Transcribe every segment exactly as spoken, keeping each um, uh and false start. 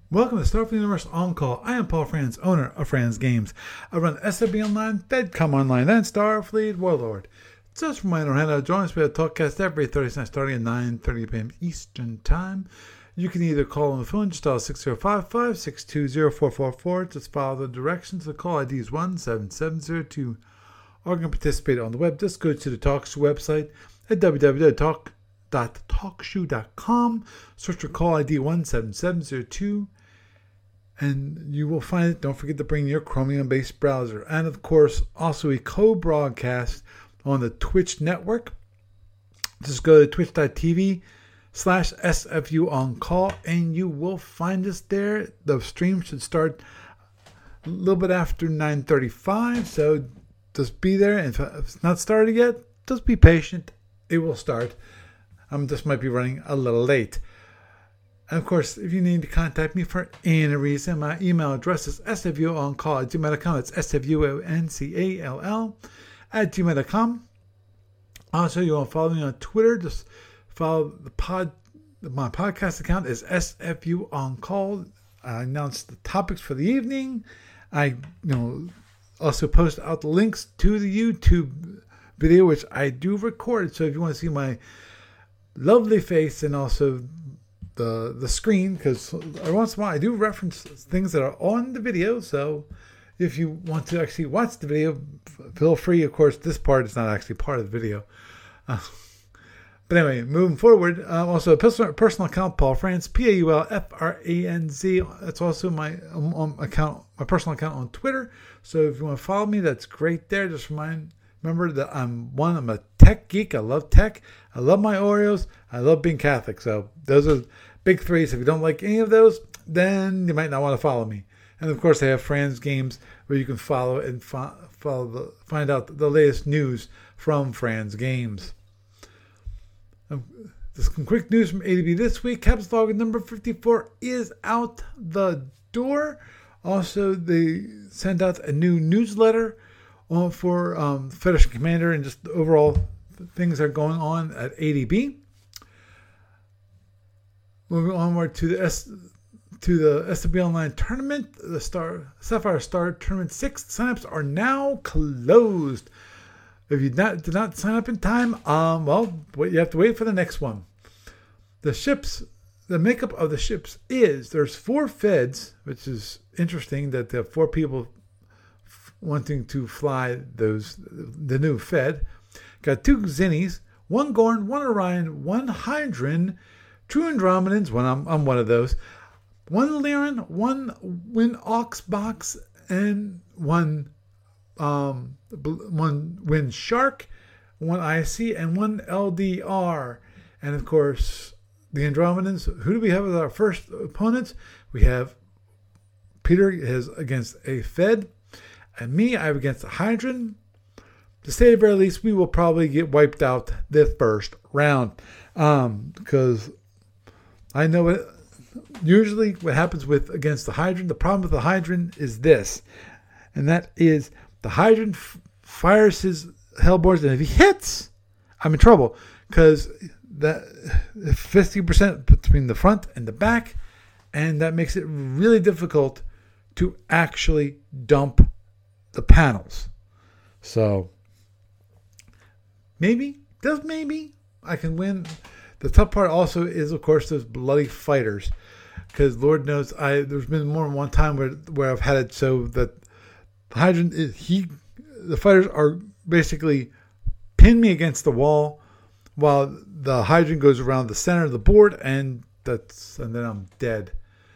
Welcome to Starfleet Universe On Call. I am Paul Franz, owner of Franz Games. I run S F B Online, FedCom Online, and Starfleet Warlord. Just a reminder, how to join us. We have a talkcast every Thursday night starting at nine thirty p.m. Eastern Time. You can either call on the phone, just dial six zero five, five six two, zero four four four. Just follow the directions. The call I D is one seven seven zero two. Or you can participate on the web. Just go to the TalkShoe website at w w w dot talk dot talkshoe dot com. Search for call I D one seven seven zero two. And you will find it. Don't forget to bring your Chromium-based browser. And, of course, also a co-broadcast on the Twitch network. Just go to twitch.tv slash SFU on call, and you will find us there. The stream should start a little bit after nine thirty-five, so just be there. And if it's not started yet, just be patient. It will start. Um, this might be running a little late. And of course, if you need to contact me for any reason, my email address is s f u on call at gmail dot com. It's S F U O N C A L L at gmail dot com. Also, you want to follow me on Twitter. Just follow the pod. My podcast account is S F U on call. I announce the topics for the evening. I you know also post out the links to the YouTube video, which I do record. So if you want to see my lovely face and also the the screen, because every once in a while I do reference things that are on the video, so if you want to actually watch the video, feel free. Of course, this part is not actually part of the video. Uh, but anyway, moving forward, um, also a personal, personal account, Paul Franz, P A U L F R A N Z. That's also my um, um, account, my personal account on Twitter. So if you want to follow me, that's great there. Just remind, remember that I'm one, I'm a tech geek. I love tech. I love my Oreos. I love being Catholic. So those are big three. So if you don't like any of those, then you might not want to follow me. And of course, I have Franz Games where you can follow and fo- follow the, find out the latest news from Franz Games. Um, just some quick news from A to B this week. Captain's Log number fifty-four is out the door. Also, they sent out a new newsletter uh, for um, Federation Commander and just the overall things that are going on at A D B. Moving onward to the S to the S F B Online tournament, the Star Sapphire Star Tournament six signups are now closed. If you not, did not sign up in time, um, well, you have to wait for the next one. The ships, the makeup of the ships is there's four Feds, which is interesting that there are four people f- wanting to fly those the new Fed. Got two Zinnies, one Gorn, one Orion, one Hydran, two Andromedans, one I'm, I'm one of those, one Lyran, one Win Ox Box, and one um one Win Shark, one I C, and one L D R. And of course, the Andromedans. Who do we have as our first opponents? We have Peter is against a Fed, and me, I have against a Hydran. To say the very least, we will probably get wiped out the first round. Um, because I know it, usually what happens with against the Hydran, the problem with the Hydran is this, and that is the Hydran f- fires his Hellboars, and if he hits, I'm in trouble, because that fifty percent between the front and the back, and that makes it really difficult to actually dump the panels. So maybe, just maybe, I can win. The tough part also is, of course, those bloody fighters. Because Lord knows, I there's been more than one time where where I've had it so that the Hydran, is, he, the fighters are basically pin me against the wall while the Hydran goes around the center of the board, and that's and then I'm dead.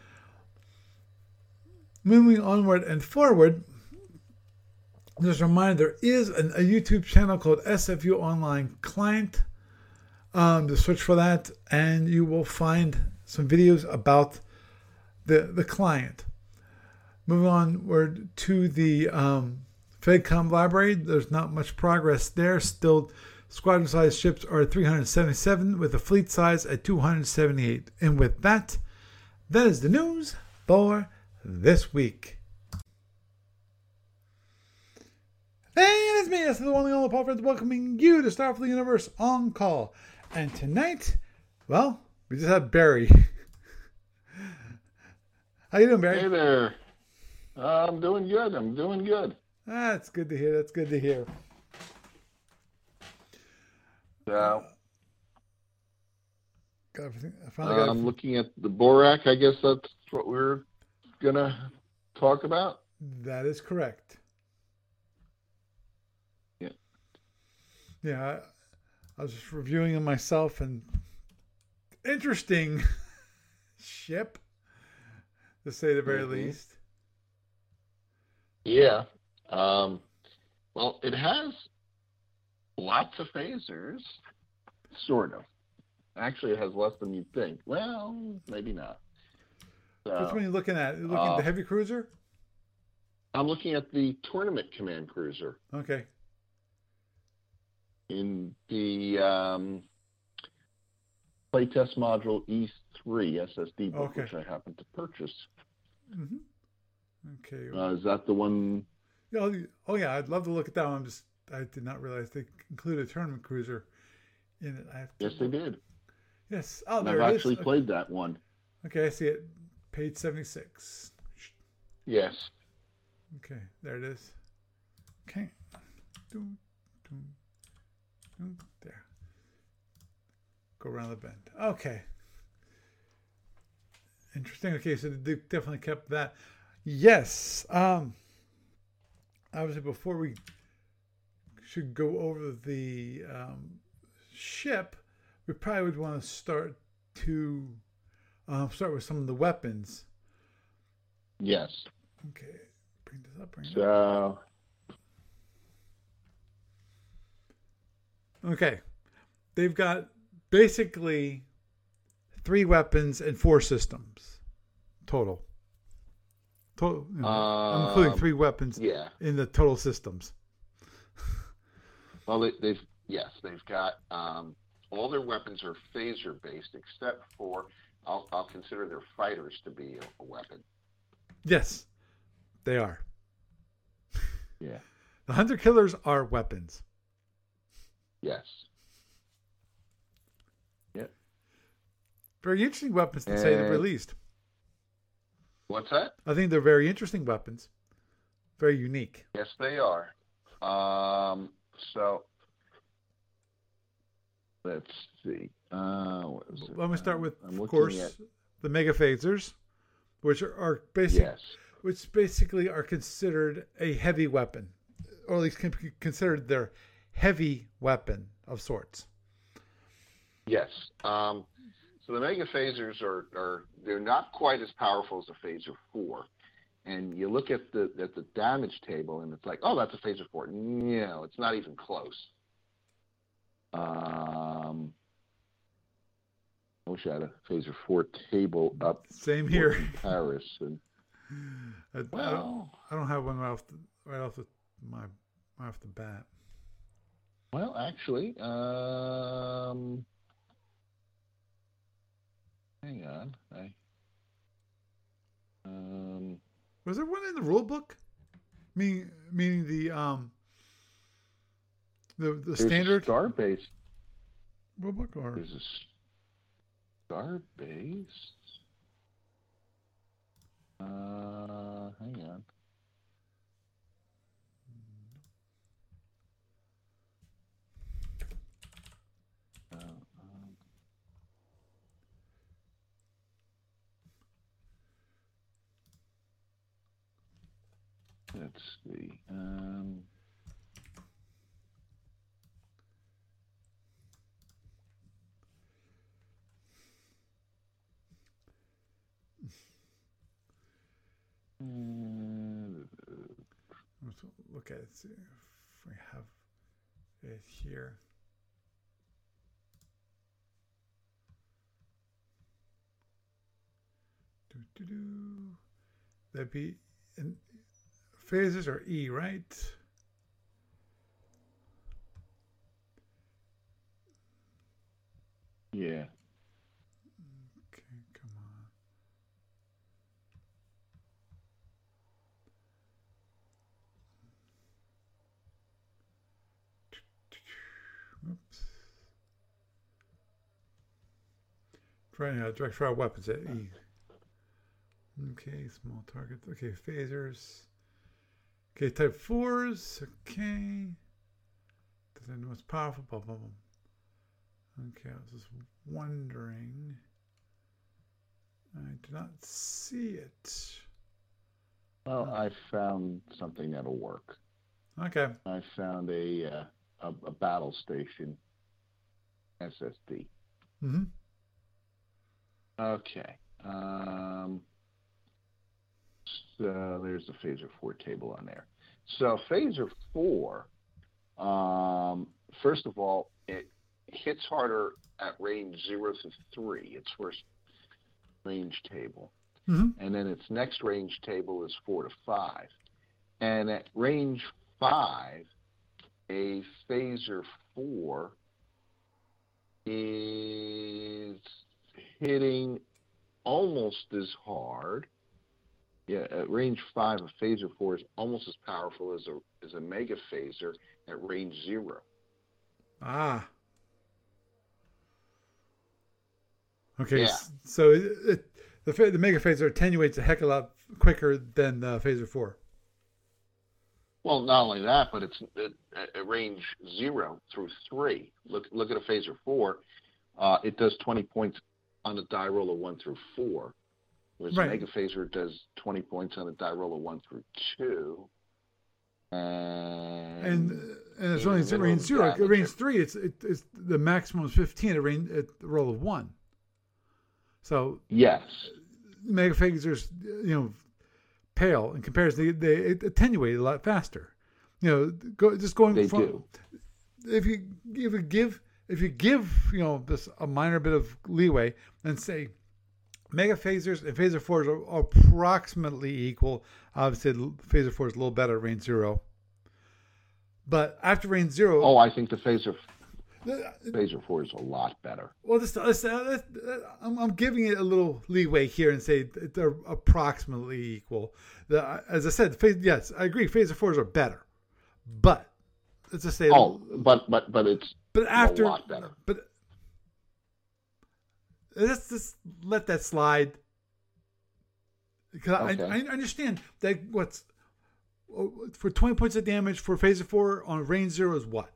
Moving onward and forward, just a reminder, there is an, a YouTube channel called S F U Online Client. Um, to search for that, and you will find some videos about the the client. Moving onward to the um, FedCom library, there's not much progress there. Still, squadron size ships are three hundred seventy-seven with a fleet size at two hundred seventy-eight. And with that, that is the news for this week. And it's me, that's the one and only Paul Franz, welcoming you to Starfleet Universe On Call. And tonight, well, we just had Barry. How you doing, Barry? Hey there. Uh, I'm doing good. I'm doing good. Ah, that's good to hear. That's good to hear. So, Uh, got everything. I finally got I'm everything. looking at the Borac. I guess that's what we're gonna talk about. That is correct. Yeah. Yeah, I, I was just reviewing them myself, and interesting ship, to say the very hmm least. Yeah. Um, well, it has lots of phasers, sort of. Actually, it has less than you'd think. Well, maybe not. Which one So, are you looking at? You looking at the uh, heavy cruiser? I'm looking at the Tournament Command Cruiser Okay. in the um, Playtest Module E three S S D book, Okay. which I happened to purchase. hmm Okay. Uh, is that the one? Yeah, Oh, oh, yeah. I'd love to look at that one. I'm just I did not realize they included a tournament cruiser in it. I have to Yes, they look. did. Yes. Oh, And there I've it is. actually Okay. played that one. Okay, I see it. Page seventy-six. Yes. Okay, there it is. Okay. Doom, doom, doom. There. Go around the bend. Okay. Interesting. Okay, so they definitely kept that. Yes. Um. Obviously, before we should go over the um, ship, we probably would want to start to uh, start with some of the weapons. Yes. Okay. Bring this up. Bring it up. So, Okay. They've got basically three weapons and four systems total. Total. You know, I'm including um, three weapons yeah. in the total systems. Well, they, they've yes, they've got um, all their weapons are phaser based, except for I'll I'll consider their fighters to be a, a weapon. Yes, they are. Yeah. The hunter killers are weapons. Yes. Yeah. Very interesting weapons to say the very And least. what's that? I think they're very interesting weapons. Very unique. Yes, they are. Um, so let's see. Uh, what is it? Let me start Um, with, I'm of looking at course, the mega phasers, which are, are basic, yes, which basically are considered a heavy weapon, or at least can be considered their heavy weapon of sorts. yes. Um, so the mega phasers are, are they're not quite as powerful as a phaser four. And you look at the at the damage table, and it's like, oh, that's a phaser four. No, it's not even close. Um, I wish I had a phaser four table up Same for here. comparison. I, I don't. Well, I don't have one right off the right off the my right off the bat. well, actually, um, hang on. I um, Was there one in the rule book? Meaning, meaning the um the the there's a standard star base. rule book, or There's a star base. Uh, hang on. Uh, um, let's see. Um, uh, let's look at it. See if we have it here. Do, do, do. That'd be in phases or E, right? yeah. Okay, come on. Oops. Trying to direct fire weapons at E. Okay, small targets. Okay, phasers. Okay, type fours. Okay. The most powerful. Blah, blah, blah. Okay, I was just wondering. I do not see it. Well, I found something that'll work. Okay. I found a uh, a, a battle station S S D. Mm-hmm. Okay. Um, so there's the Phaser four table on there. So Phaser four, um, first of all, it hits harder at range zero to three. Its first range table. Mm-hmm. And then its next range table is four to five. And at range five, a Phaser four is hitting almost as hard. Yeah, at range five, a Phaser four is almost as powerful as a as a Mega Phaser at range zero. Ah. Okay, Yeah. so it, it, the the Mega Phaser attenuates a heck of a lot quicker than the Phaser four. Well, not only that, but it's at, at range zero through three. Look look at a Phaser four. Uh, it does twenty points on a die roll of one through four, whereas Right. Mega Phaser does twenty points on a die roll of one through two. And And and it's in only the middle range of zero. damage, At range three, it's it, it's the maximum is fifteen at range at the roll of one. So yes, Mega Phasers, you know, pale in comparison. They, they attenuate a lot faster. You know, go, just going they from do. if you if you give if you give you know this a minor bit of leeway and say Mega Phasers and Phaser fours are, are approximately equal. Obviously, Phaser four is a little better at range zero. But after range zero, Oh, I think the Phaser the, Phaser four is a lot better. well, this, this, uh, I'm, I'm giving it a little leeway here and say they're approximately equal. The, as I said, phase, yes, I agree. Phaser fours are better, but let's just say. Oh, but but but it's but after, a lot better. But let's just let that slide because Okay. I, I understand that what's for twenty points of damage for Phaser four on range zero is what?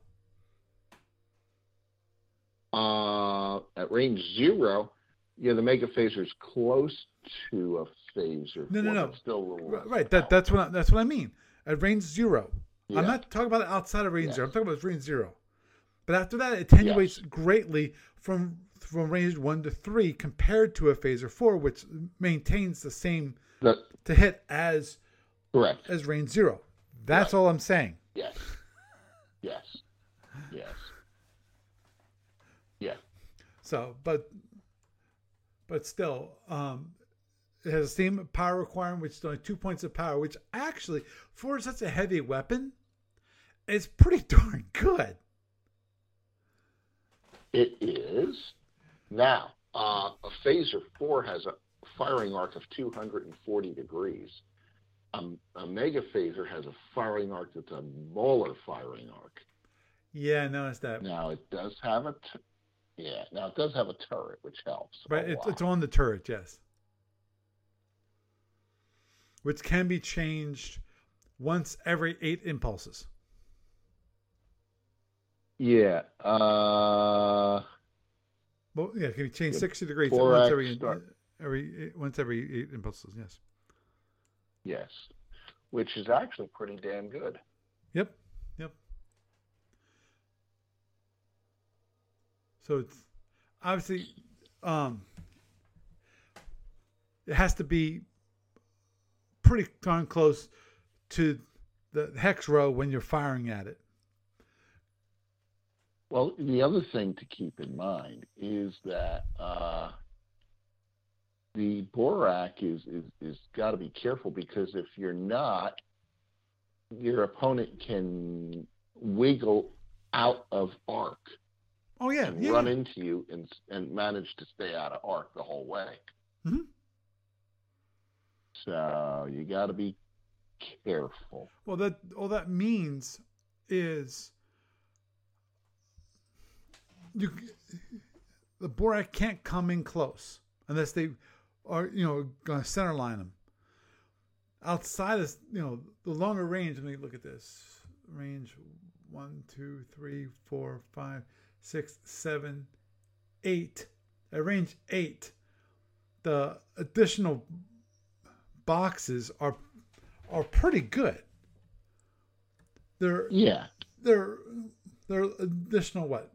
Uh, at range zero, yeah, the Mega Phaser is close to a Phaser. No, no, four, no. but still a little less Right. That that's what I, that's what I mean. At range zero, Yeah. I'm not talking about outside of range Yes. zero. I'm talking about range zero. But after that, it attenuates Yes. greatly from from range one to three compared to a Phaser four, which maintains the same The, to hit as correct. as range zero. That's Right. all I'm saying. Yes. Yes. Yes. Yeah. So, but but still, um, it has the same power requirement, which is only two points of power, which actually, for such a heavy weapon, is pretty darn good. It is. Now, uh, a Phaser four has a firing arc of two hundred forty degrees. Um, a Mega Phaser has a firing arc that's a molar firing arc. Yeah, I noticed that. Now, it does have a, t- yeah, now it does have a turret, which helps. a Right, it, lot. it's on the turret, yes. Which can be changed once every eight impulses. Yeah. Uh, Well, yeah, it can be changed sixty degrees four once X every start. every once every eight impulses. Yes. yes. Which is actually pretty damn good. Yep. Yep. So it's obviously um, it has to be pretty darn close to the hex row when you're firing at it. Well, the other thing to keep in mind is that uh, the Borak is is is got to be careful, because if you're not, your opponent can wiggle out of arc Oh yeah, and yeah. run into you and and manage to stay out of arc the whole way. Mm-hmm. So you got to be careful. Well, that all that means is you the Borak can't come in close unless they or you know, gonna center line them. Outside of, you know, the longer range. Let me look at this range: one, two, three, four, five, six, seven, eight. At range eight, the additional boxes are are pretty good. They're Yeah. They're they're additional what?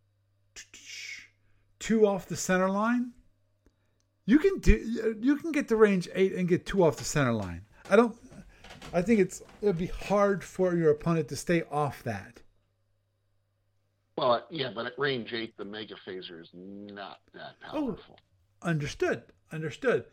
Two off the center line. You can do you can get to range eight and get two off the center line. I don't. I think it's it'd be hard for your opponent to stay off that. Well, yeah, but at range eight, the Mega Phaser is not that powerful. Oh, understood. Understood.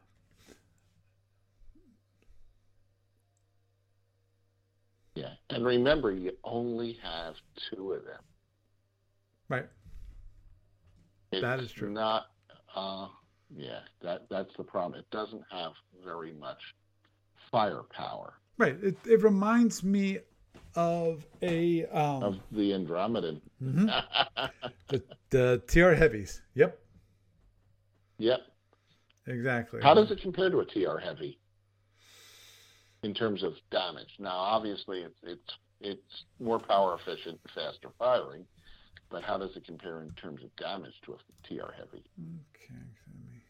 Yeah, and remember, you only have two of them. Right. It's that is true. Not. Uh, yeah, that that's the problem. It doesn't have very much firepower. Right. It it reminds me of a um, of the Andromedan. Mm-hmm. the the T R heavies. Yep. Yep. Exactly. How does it compare to a T R heavy in terms of damage? Now, obviously, it's it's it's more power efficient, faster firing, but how does it compare in terms of damage to a T R heavy? Okay, let me.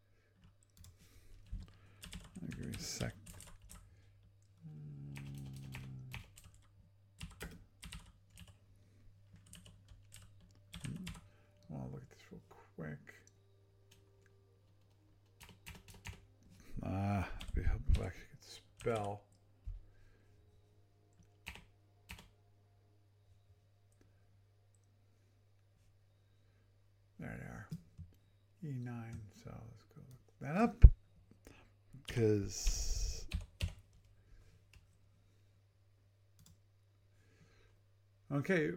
I'll give you a sec. I'll look at this real quick. Ah, it'd be helpful if I could spell. There they are. E nine. So let's go look that up. Because okay.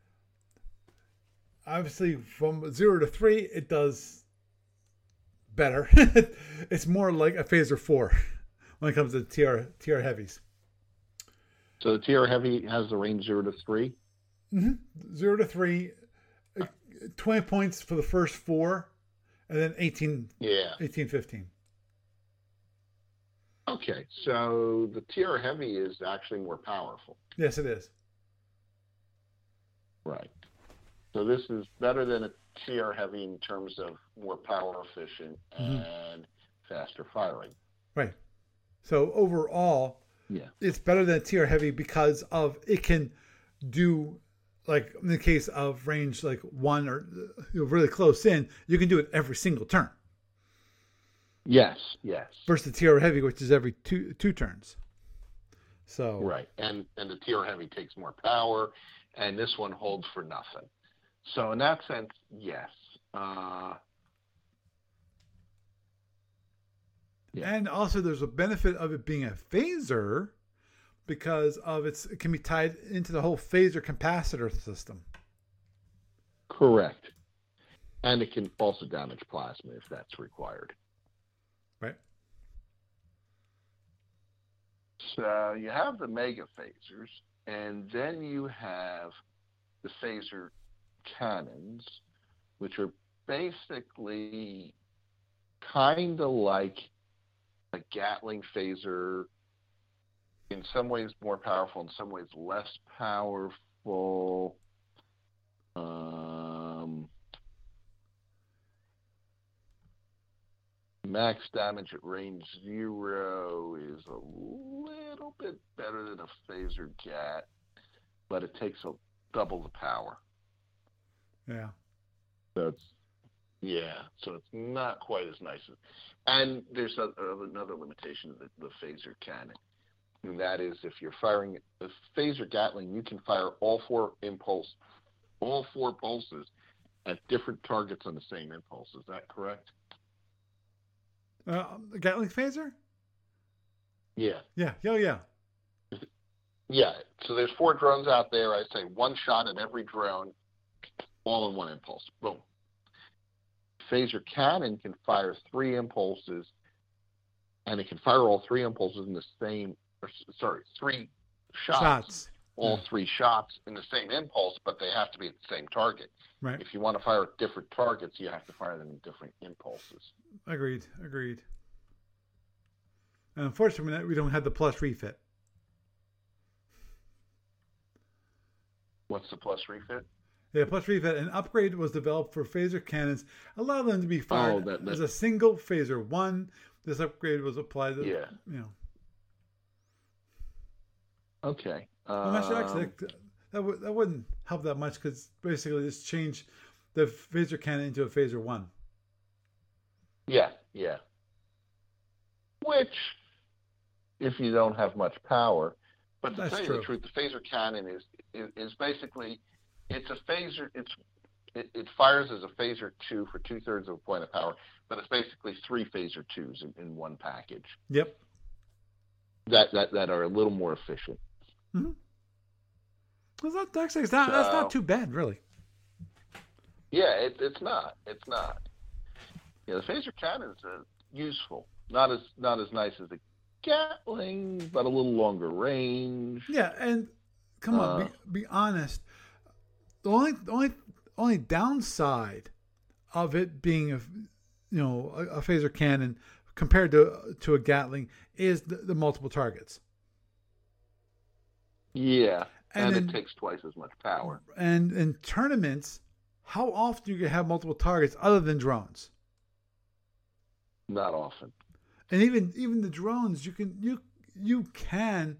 Obviously from zero to three it does better. It's more like a phaser four when it comes to T R T R heavies. So the T R heavy has the range zero to three? Mm-hmm. Zero to three. twenty points for the first four, and then eighteen, yeah. eighteen, fifteen. Okay, so the T R heavy is actually more powerful. Yes, it is. Right. So this is better than a T R heavy in terms of more power efficient and mm-hmm. faster firing. Right. So overall, yeah, it's better than a T R heavy because of it can do, like in the case of range like one or you know, really close in, you can do it every single turn. Yes, yes. Versus the T R heavy, which is every two two turns. So right, and and the T R heavy takes more power, and this one holds for nothing. So in that sense, yes. Uh, yeah. And also, there's a benefit of it being a phaser because of its it can be tied into the whole phaser capacitor system. Correct, and it can also damage plasma if that's required. Right. So you have the mega phasers, and then you have the phaser cannons, which are basically kind of like a Gatling phaser, in some ways more powerful, in some ways less powerful. Um, max damage at range zero is a little bit better than a phaser gat, but it takes a double the power. Yeah. So it's yeah. So it's not quite as nice. As, and there's a, another limitation of the, the phaser cannon, and that is if you're firing a phaser Gatling, you can fire all four impulse, all four pulses at different targets on the same impulse. Is that correct? Uh, Gatling phaser? Yeah. Yeah. Oh, yeah. Yeah. So there's four drones out there. I say one shot at every drone, all in one impulse. Boom. Phaser cannon can fire three impulses, and it can fire all three impulses in the same. Or, sorry, three shots, shots all Yeah. three shots in the same impulse, but they have to be at the same target. Right. If you want to fire at different targets, you have to fire them in different impulses. Agreed. Agreed. And unfortunately, we don't have the plus refit. What's the plus refit? Yeah, plus refit. An upgrade was developed for phaser cannons, allowing them to be fired Oh, that- that- as a single phaser one. This upgrade was applied to, Yeah. you know. Okay. I'm not sure Um, actually that, that, would, that wouldn't help that much because basically just change the phaser cannon into a phaser one. Yeah, yeah. Which, if you don't have much power, but to That's tell you true. the truth, the phaser cannon is is, is basically it's a phaser. It's it, it fires as a phaser two for two thirds of a point of power, but it's basically three phaser twos in, in one package. Yep. That that that are a little more efficient. Mm-hmm. Well, that, actually, it's not, that's So- not too bad, really. Yeah, it, it's not. It's not. Yeah, the phaser cannons are useful. Not as not as nice as the Gatling, but a little longer range. Yeah, and come on, Uh, be, be honest. The only, the only, only downside of it being a, you know, a, a phaser cannon compared to to a Gatling is the, the multiple targets. Yeah, And and, then- it takes twice as much power. And in tournaments, how often you can have multiple targets other than drones? Not often. And even even the drones, you can you you can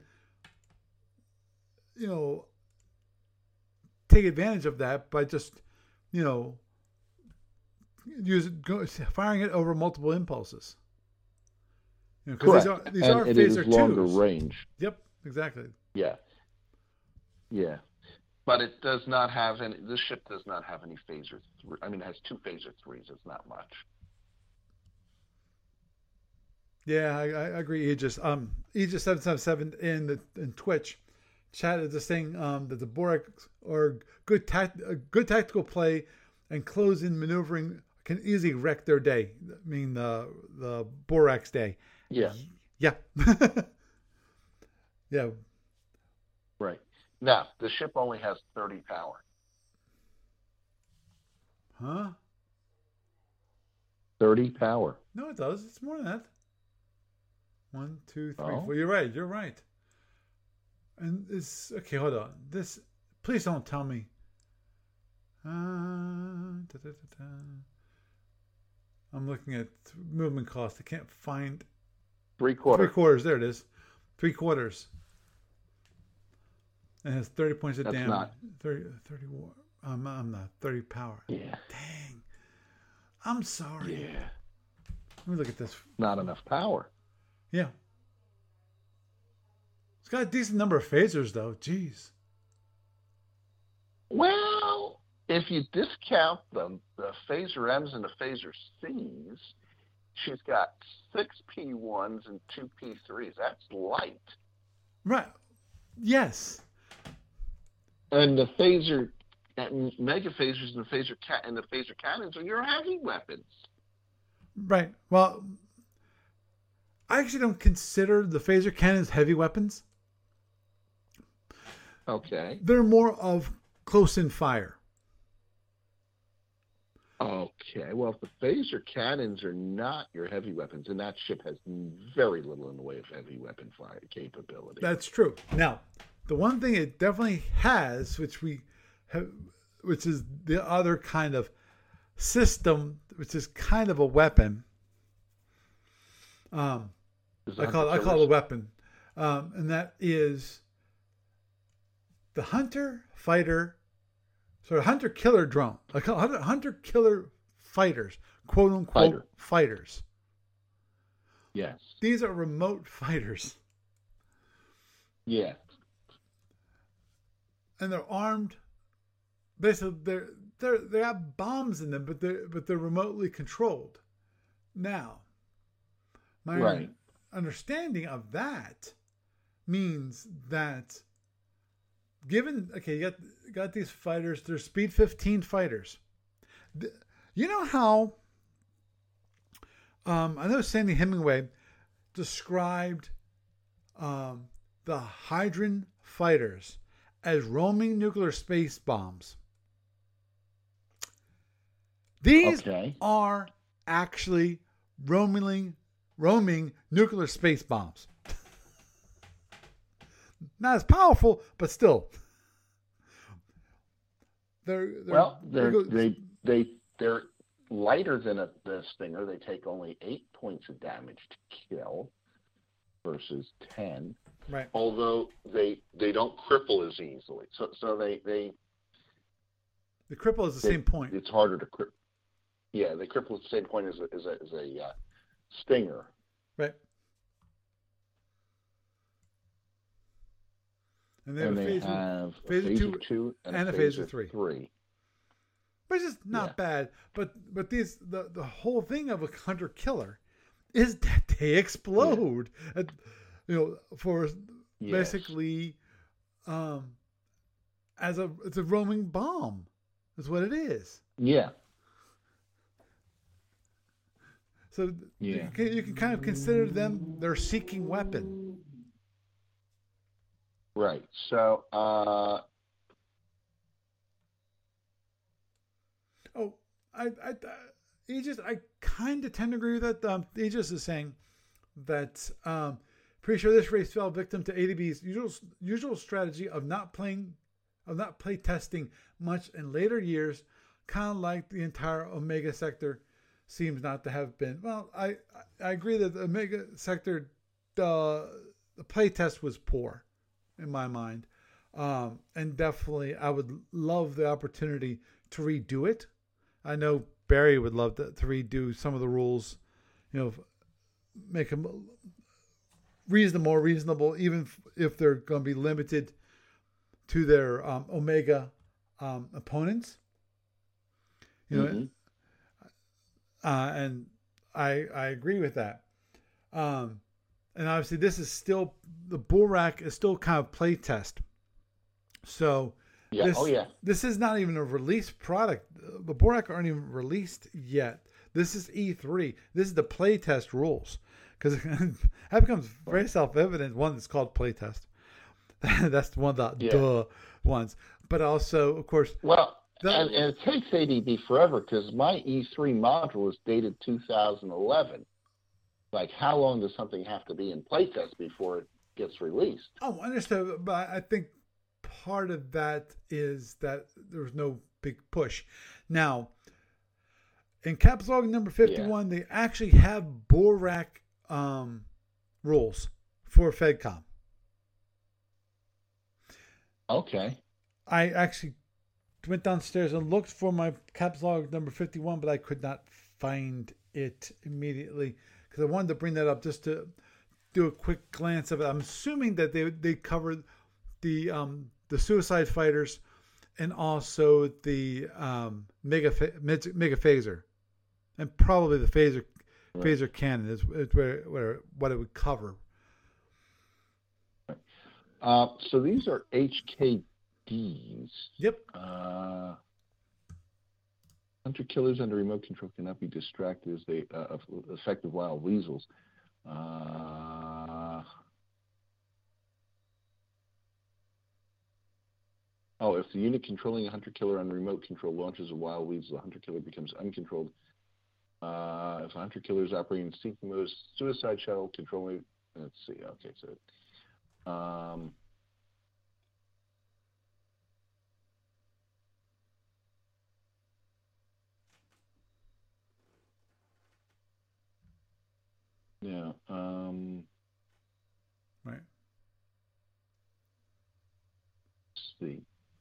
you know take advantage of that by just you know use go, firing it over multiple impulses. You know, 'cause Correct. these are these and are it is phaser longer twos. range. Yep, exactly. Yeah. Yeah. But it does not have any. This ship does not have any phaser. Th- I mean, it has two phaser threes. It's not much. Yeah, I, I agree. Aegis, um, Aegis seven seven seven in the in Twitch chat is just saying um, that the Borax or good tact, a good tactical play and close-in maneuvering can easily wreck their day. I mean the the Borax day. Yeah. Yeah, yeah. Right. Now the ship only has thirty power. Huh? Thirty power. No, it does. It's more than that. One, two, three, Oh. four. You're right. You're right. And this. Okay, hold on. This. Please don't tell me. Uh, da, da, da, da. I'm looking at movement cost. I can't find Three quarter. three quarters. There it is. Three quarters. It has thirty points of That's damage. not- thirty, thirty war. Um, I'm not thirty power. Yeah. Dang. I'm sorry. Yeah. Let me look at this. Not enough power. Yeah. It's got a decent number of phasers, though. Jeez. Well, if you discount the the phaser M's and the phaser C's, she's got six P ones and two P threes. That's light. Right. Yes. And the phaser, and mega phasers and the phaser ca- and the phaser cannons are your heavy weapons. Right. Well, I actually don't consider the phaser cannons heavy weapons. Okay. They're more of close-in fire. Okay. Well, if the phaser cannons are not your heavy weapons, and that ship has very little in the way of heavy weapon fire capability. That's true. Now, the one thing it definitely has, which we have, which is the other kind of system, which is kind of a weapon. Um, Is I that call it, the I call it a killers? weapon, um, and that is the hunter fighter, sort of hunter killer drone. I call it hunter killer fighters, quote unquote Fighter. fighters. Yes. These are remote fighters, Yeah. and they're armed. Basically, they're they're they have bombs in them, but they're but they're remotely controlled. Now, my Right. understanding of that means that given okay, you got you got these fighters, they're speed fifteen fighters. The- You know how um, I know Sandy Hemingway described um, the Hydran fighters as roaming nuclear space bombs. These okay. are actually roaming, roaming nuclear space bombs. Not as powerful, but still. They're, they're well, they're, they they they they're lighter than a the Stinger. They take only eight points of damage to kill versus ten. Right. Although they they don't cripple as easily. So so they they the cripple is the they, same point. It's harder to cripple. Yeah, they cripple at the same point as a as a, as a uh, Stinger. Right. And, and they they have, have a phaser, phaser two, two and, and a a phaser, phaser three. three. Which is not yeah. bad. But but these the, the whole thing of a hunter killer is that they explode. Yeah. At, you know, for yes. basically um, as a it's a roaming bomb. That's what it is. Yeah. So yeah. you, can, you can kind of consider them their seeking weapon. Right. So, uh, oh, I, I, I Aegis, I kind of tend to agree with that. Um, Aegis is saying that um, pretty sure this race fell victim to A D B's usual usual strategy of not playing, of not play testing much in later years, kind of like the entire Omega sector seems not to have been. Well, I I agree that the Omega sector, the the play test was poor. In my mind, um, and definitely I would love the opportunity to redo it. I know Barry would love to, to redo some of the rules, you know, make them reason more reasonable, even if they're going to be limited to their um, Omega um, opponents. You know, mm-hmm. uh, and I I agree with that. Um, And obviously, this is still, the Borak is still kind of play test. So, yeah. this, oh, yeah. this is not even a released product. The Borak aren't even released yet. This is E three. This is the play test rules. Because that becomes very self-evident. One that's called play test. That's one of the yeah. duh ones. But also, of course. Well, the, and, and it takes A D B forever because my E three module is dated two thousand eleven. Like, how long does something have to be in playtest before it gets released? Oh, understood. But I think part of that is that there's no big push. Now, in Caps Log number fifty-one, yeah. they actually have Borak um, rules for FedCom. Okay. I actually went downstairs and looked for my Caps Log number fifty-one, but I could not find it immediately. Because I wanted to bring that up just to do a quick glance of it. I'm assuming that they they covered the um, the suicide fighters and also the um, mega mega phaser, and probably the phaser right. phaser cannon is, is where, where what it would cover. Uh, so these are H K Ds. Yep. Uh, Hunter killers under remote control cannot be distracted as they uh, effective wild weasels. Uh, oh, if the unit controlling a hunter killer under remote control launches a wild weasel, the hunter killer becomes uncontrolled. Uh, if a hunter killer is operating in seeking mode, suicide shuttle controlling. Let's see. Okay, so. Um, Yeah. Um, right. Let's see.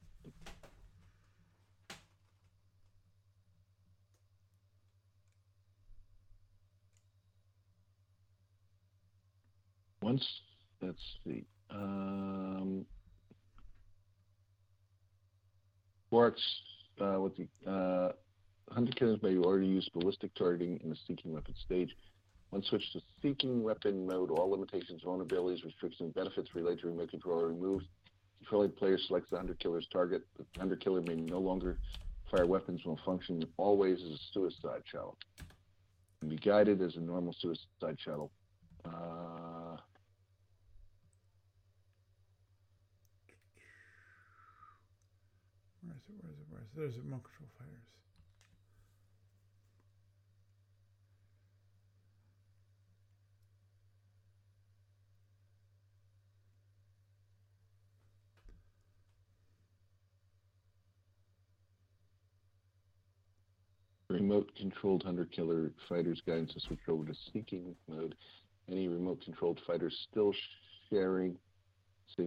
Once, let's see. Um, Borak's, uh, with the uh, hunter killers may already use ballistic targeting in the seeking weapon stage. When switched to seeking weapon mode, all limitations, vulnerabilities, restrictions, and benefits related to remote control are removed. Controlling player selects the hunter killer's target. The hunter killer may no longer fire weapons and will function always as a suicide shuttle. And be guided as a normal suicide shuttle. Uh, is it? Where is it? Where is it? There's remote control fighters. Remote-controlled hunter-killer fighters guidance to switch over to seeking mode. Any remote-controlled fighters still sharing see,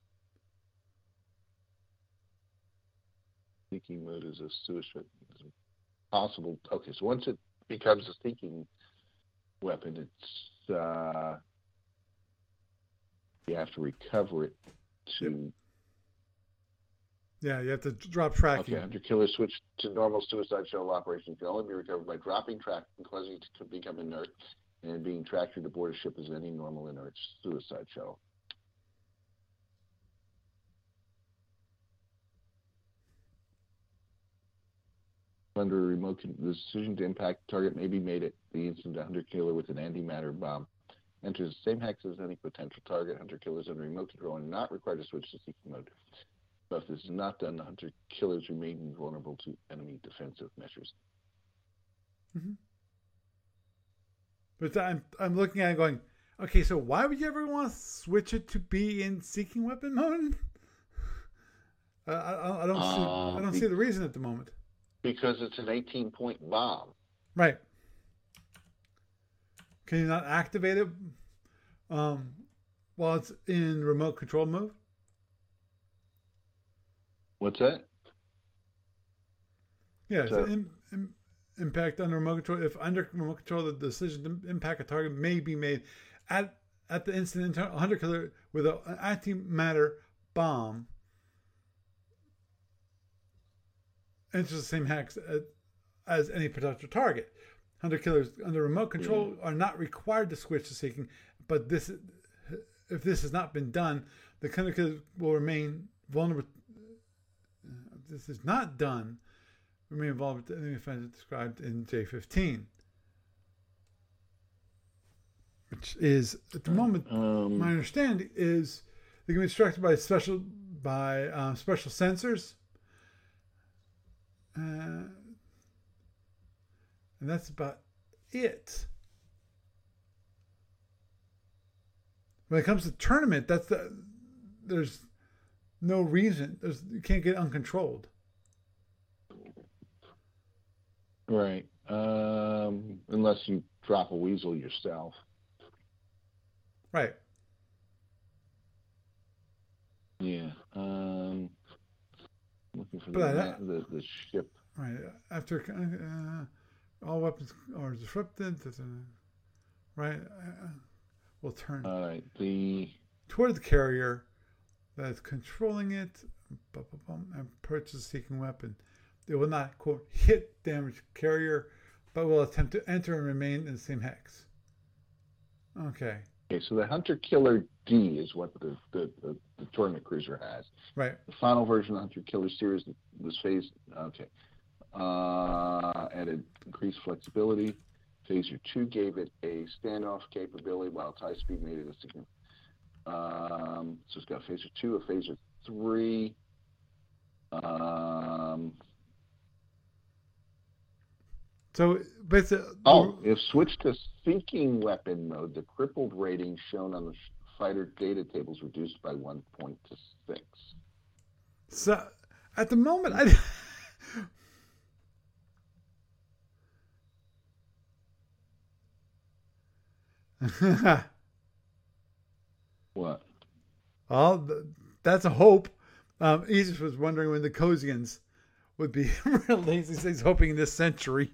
seeking mode is a suicide is possible. Okay, so once it becomes a seeking weapon, it's uh, you have to recover it to. Yeah, you have to drop tracking. Okay, hunter-killer switch to normal suicide shuttle operation can only be recovered by dropping tracking, causing it to become inert, and being tracked to board a ship as any normal inert suicide shuttle. Under a remote, the decision to impact the target may be made at the instant a hunter-killer with an antimatter bomb enters the same hex as any potential target. Hunter-killers under remote control are not required to switch to seeking mode. But if this is not done, the hunter-killers remain vulnerable to enemy defensive measures. Mm-hmm. But I'm I'm looking at it going, okay, so why would you ever want to switch it to be in seeking weapon mode? I, I, I don't see uh, I don't be, see the reason at the moment. Because it's an eighteen point bomb. Right. Can you not activate it um, while it's in remote control mode? What's that? Yeah, so, in, in, impact under remote control. If under remote control, the decision to impact a target may be made at at the instant hunter-killer with an antimatter bomb enters the same hex as, as any potential target. Hunter-killers under remote control mm-hmm. are not required to switch to seeking, but this, if this has not been done, the hunter-killer will remain vulnerable. If this is not done, remain involved with any offense described in J fifteen, which is at the moment um, my understanding is they can be instructed by special by uh, special sensors, uh, and that's about it. When it comes to tournament, that's the there's no reason. There's, you can't get uncontrolled. Right. Um, unless you drop a weasel yourself. Right. Yeah. Um, looking for the, that, the the ship. Right. After uh, all weapons are disrupted, right? Uh, we'll turn. All right. The toward the carrier that's controlling it, and purchase a seeking weapon. It will not, quote, hit damaged carrier, but will attempt to enter and remain in the same hex. Okay. Okay, so the Hunter-Killer D is what the, the, the, the tournament cruiser has. Right. The final version of the Hunter-Killer series was phased, okay, uh, added increased flexibility. Phaser two gave it a standoff capability, while its high speed made it a significant. Um, so it's got Phaser two, a Phaser three. Um, so, basically, oh, if switched to seeking weapon mode, the crippled rating shown on the fighter data table is reduced by one point to six. So, at the moment, I. What? Well, that's a hope. Um, Aegis was wondering when the Kosians would be released. He's hoping this century.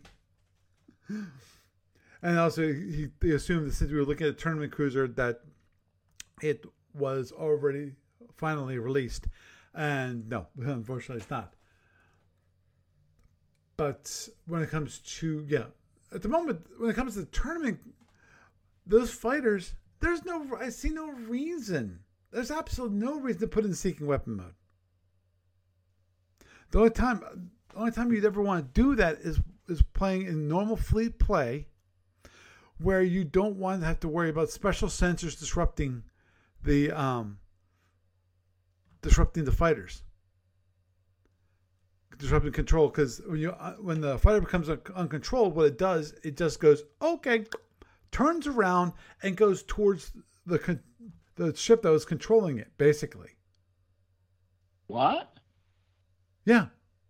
And also, he, he assumed that since we were looking at a tournament cruiser, that it was already finally released. And no, unfortunately, it's not. But when it comes to, yeah, at the moment, when it comes to the tournament, those fighters, there's no, I see no reason. There's absolutely no reason to put in seeking weapon mode. The only time, the only time you'd ever want to do that is is playing in normal fleet play, where you don't want to have to worry about special sensors disrupting the um, disrupting the fighters. disrupting control, because when you uh, when the fighter becomes un- uncontrolled, what it does, it just goes okay, turns around and goes towards the con- the ship that was controlling it, basically. What? Yeah.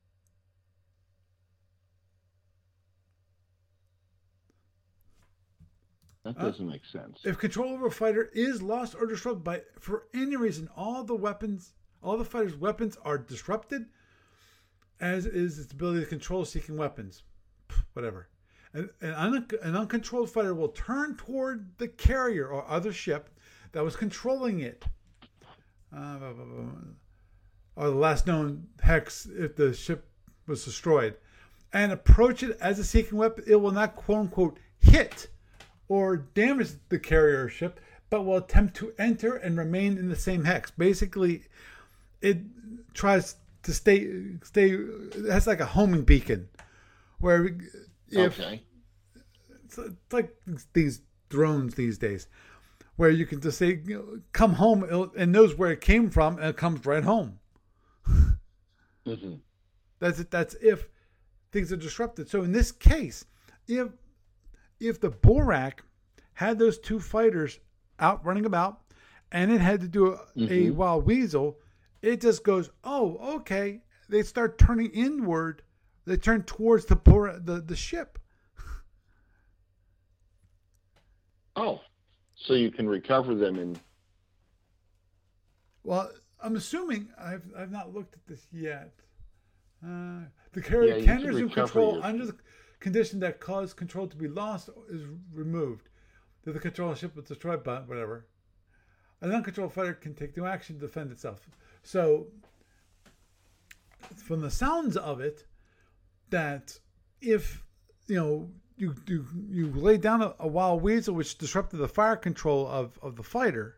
That doesn't uh, make sense. If control over a fighter is lost or disrupted by for any reason, all the weapons, all the fighter's weapons are disrupted, as is its ability to control seeking weapons. Whatever. An, an, un, an uncontrolled fighter will turn toward the carrier or other ship that was controlling it. Uh, or the last known hex if the ship was destroyed. And approach it as a seeking weapon. It will not, quote unquote, hit or damage the carrier ship, but will attempt to enter and remain in the same hex. Basically, it tries to stay, stay, it has like a homing beacon, where if, okay. it's, it's like these drones these days, where you can just say, you know, come home, and knows where it came from, and it comes right home. Mm-hmm. That's it. That's if things are disrupted. So in this case, if if the Borak had those two fighters out running about, and it had to do a, mm-hmm. a wild weasel, it just goes, oh, okay. They start turning inward. They turn towards the Bor- the the ship. Oh, so you can recover them in. Well, I'm assuming I've I've not looked at this yet. Uh, the carrier yeah, can resume control your... under the condition that caused control to be lost is removed. If the control ship was destroyed by whatever. An uncontrolled fighter can take no action to defend itself. So, from the sounds of it, that if you know you you, you lay down a, a wild weasel which disrupted the fire control of, of the fighter,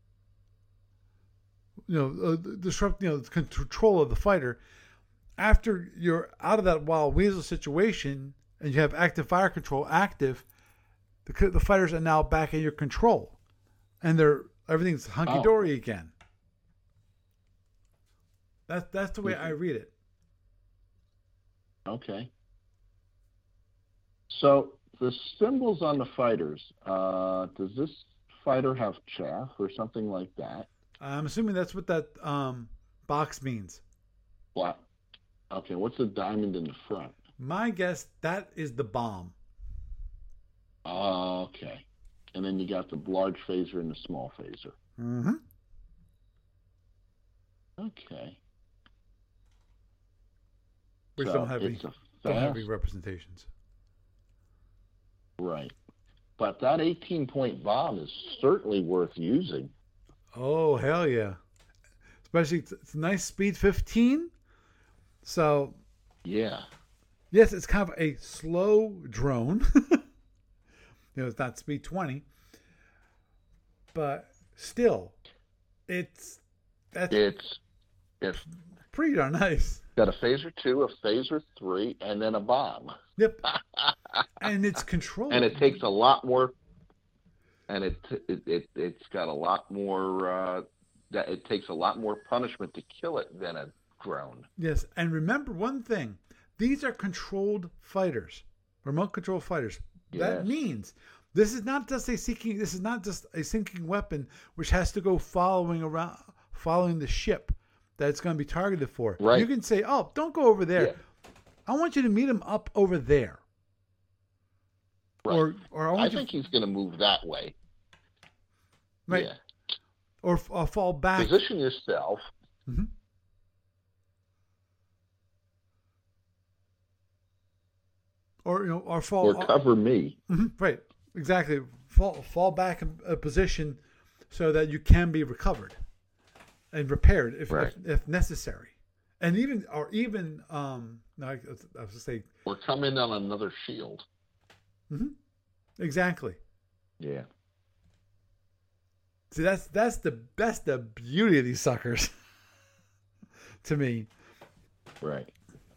you know, uh, disrupt you know the control of the fighter. After you're out of that wild weasel situation and you have active fire control active, the the fighters are now back in your control, and they're everything's hunky dory oh. again. That's that's the way mm-hmm. I read it. Okay. So the symbols on the fighters, uh, does this fighter have chaff or something like that? I'm assuming that's what that um, box means. What? Okay, what's the diamond in the front? My guess, that is the bomb. Uh, okay. And then you got the large phaser and the small phaser. Mm-hmm. Okay. Which so don't have any, fast... don't have any representations. Right. But that eighteen-point bomb is certainly worth using. Oh, hell yeah. Especially, it's, it's a nice speed fifteen. So, yeah. Yes, it's kind of a slow drone. You know, it's not speed twenty. But still, it's that's it's it's pretty darn nice. Got a phaser two, a phaser three, and then a bomb. Yep. And it's controlled. And it takes a lot more. And it it, it it's got a lot more. Uh, that it takes a lot more punishment to kill it than a drone. Yes, and remember one thing: these are controlled fighters, remote control fighters. Yes. That means this is not just a seeking. This is not just a sinking weapon, which has to go following around, following the ship that it's going to be targeted for. Right. You can say, "Oh, don't go over there. Yeah. I want you to meet him up over there." Right. Or, or I, want I you think he's going to move that way. Right. Yeah. Or, or fall back. Position yourself. Mm-hmm. Or you know, or fall. Or cover me. Mm-hmm, right. Exactly. Fall fall back in a position so that you can be recovered and repaired if right. if, if necessary, and even or even um. No, I, I was going to say. Or come in on another shield. Mm-hmm. Exactly. Yeah. See, that's that's the that's the beauty of these suckers. To me. Right.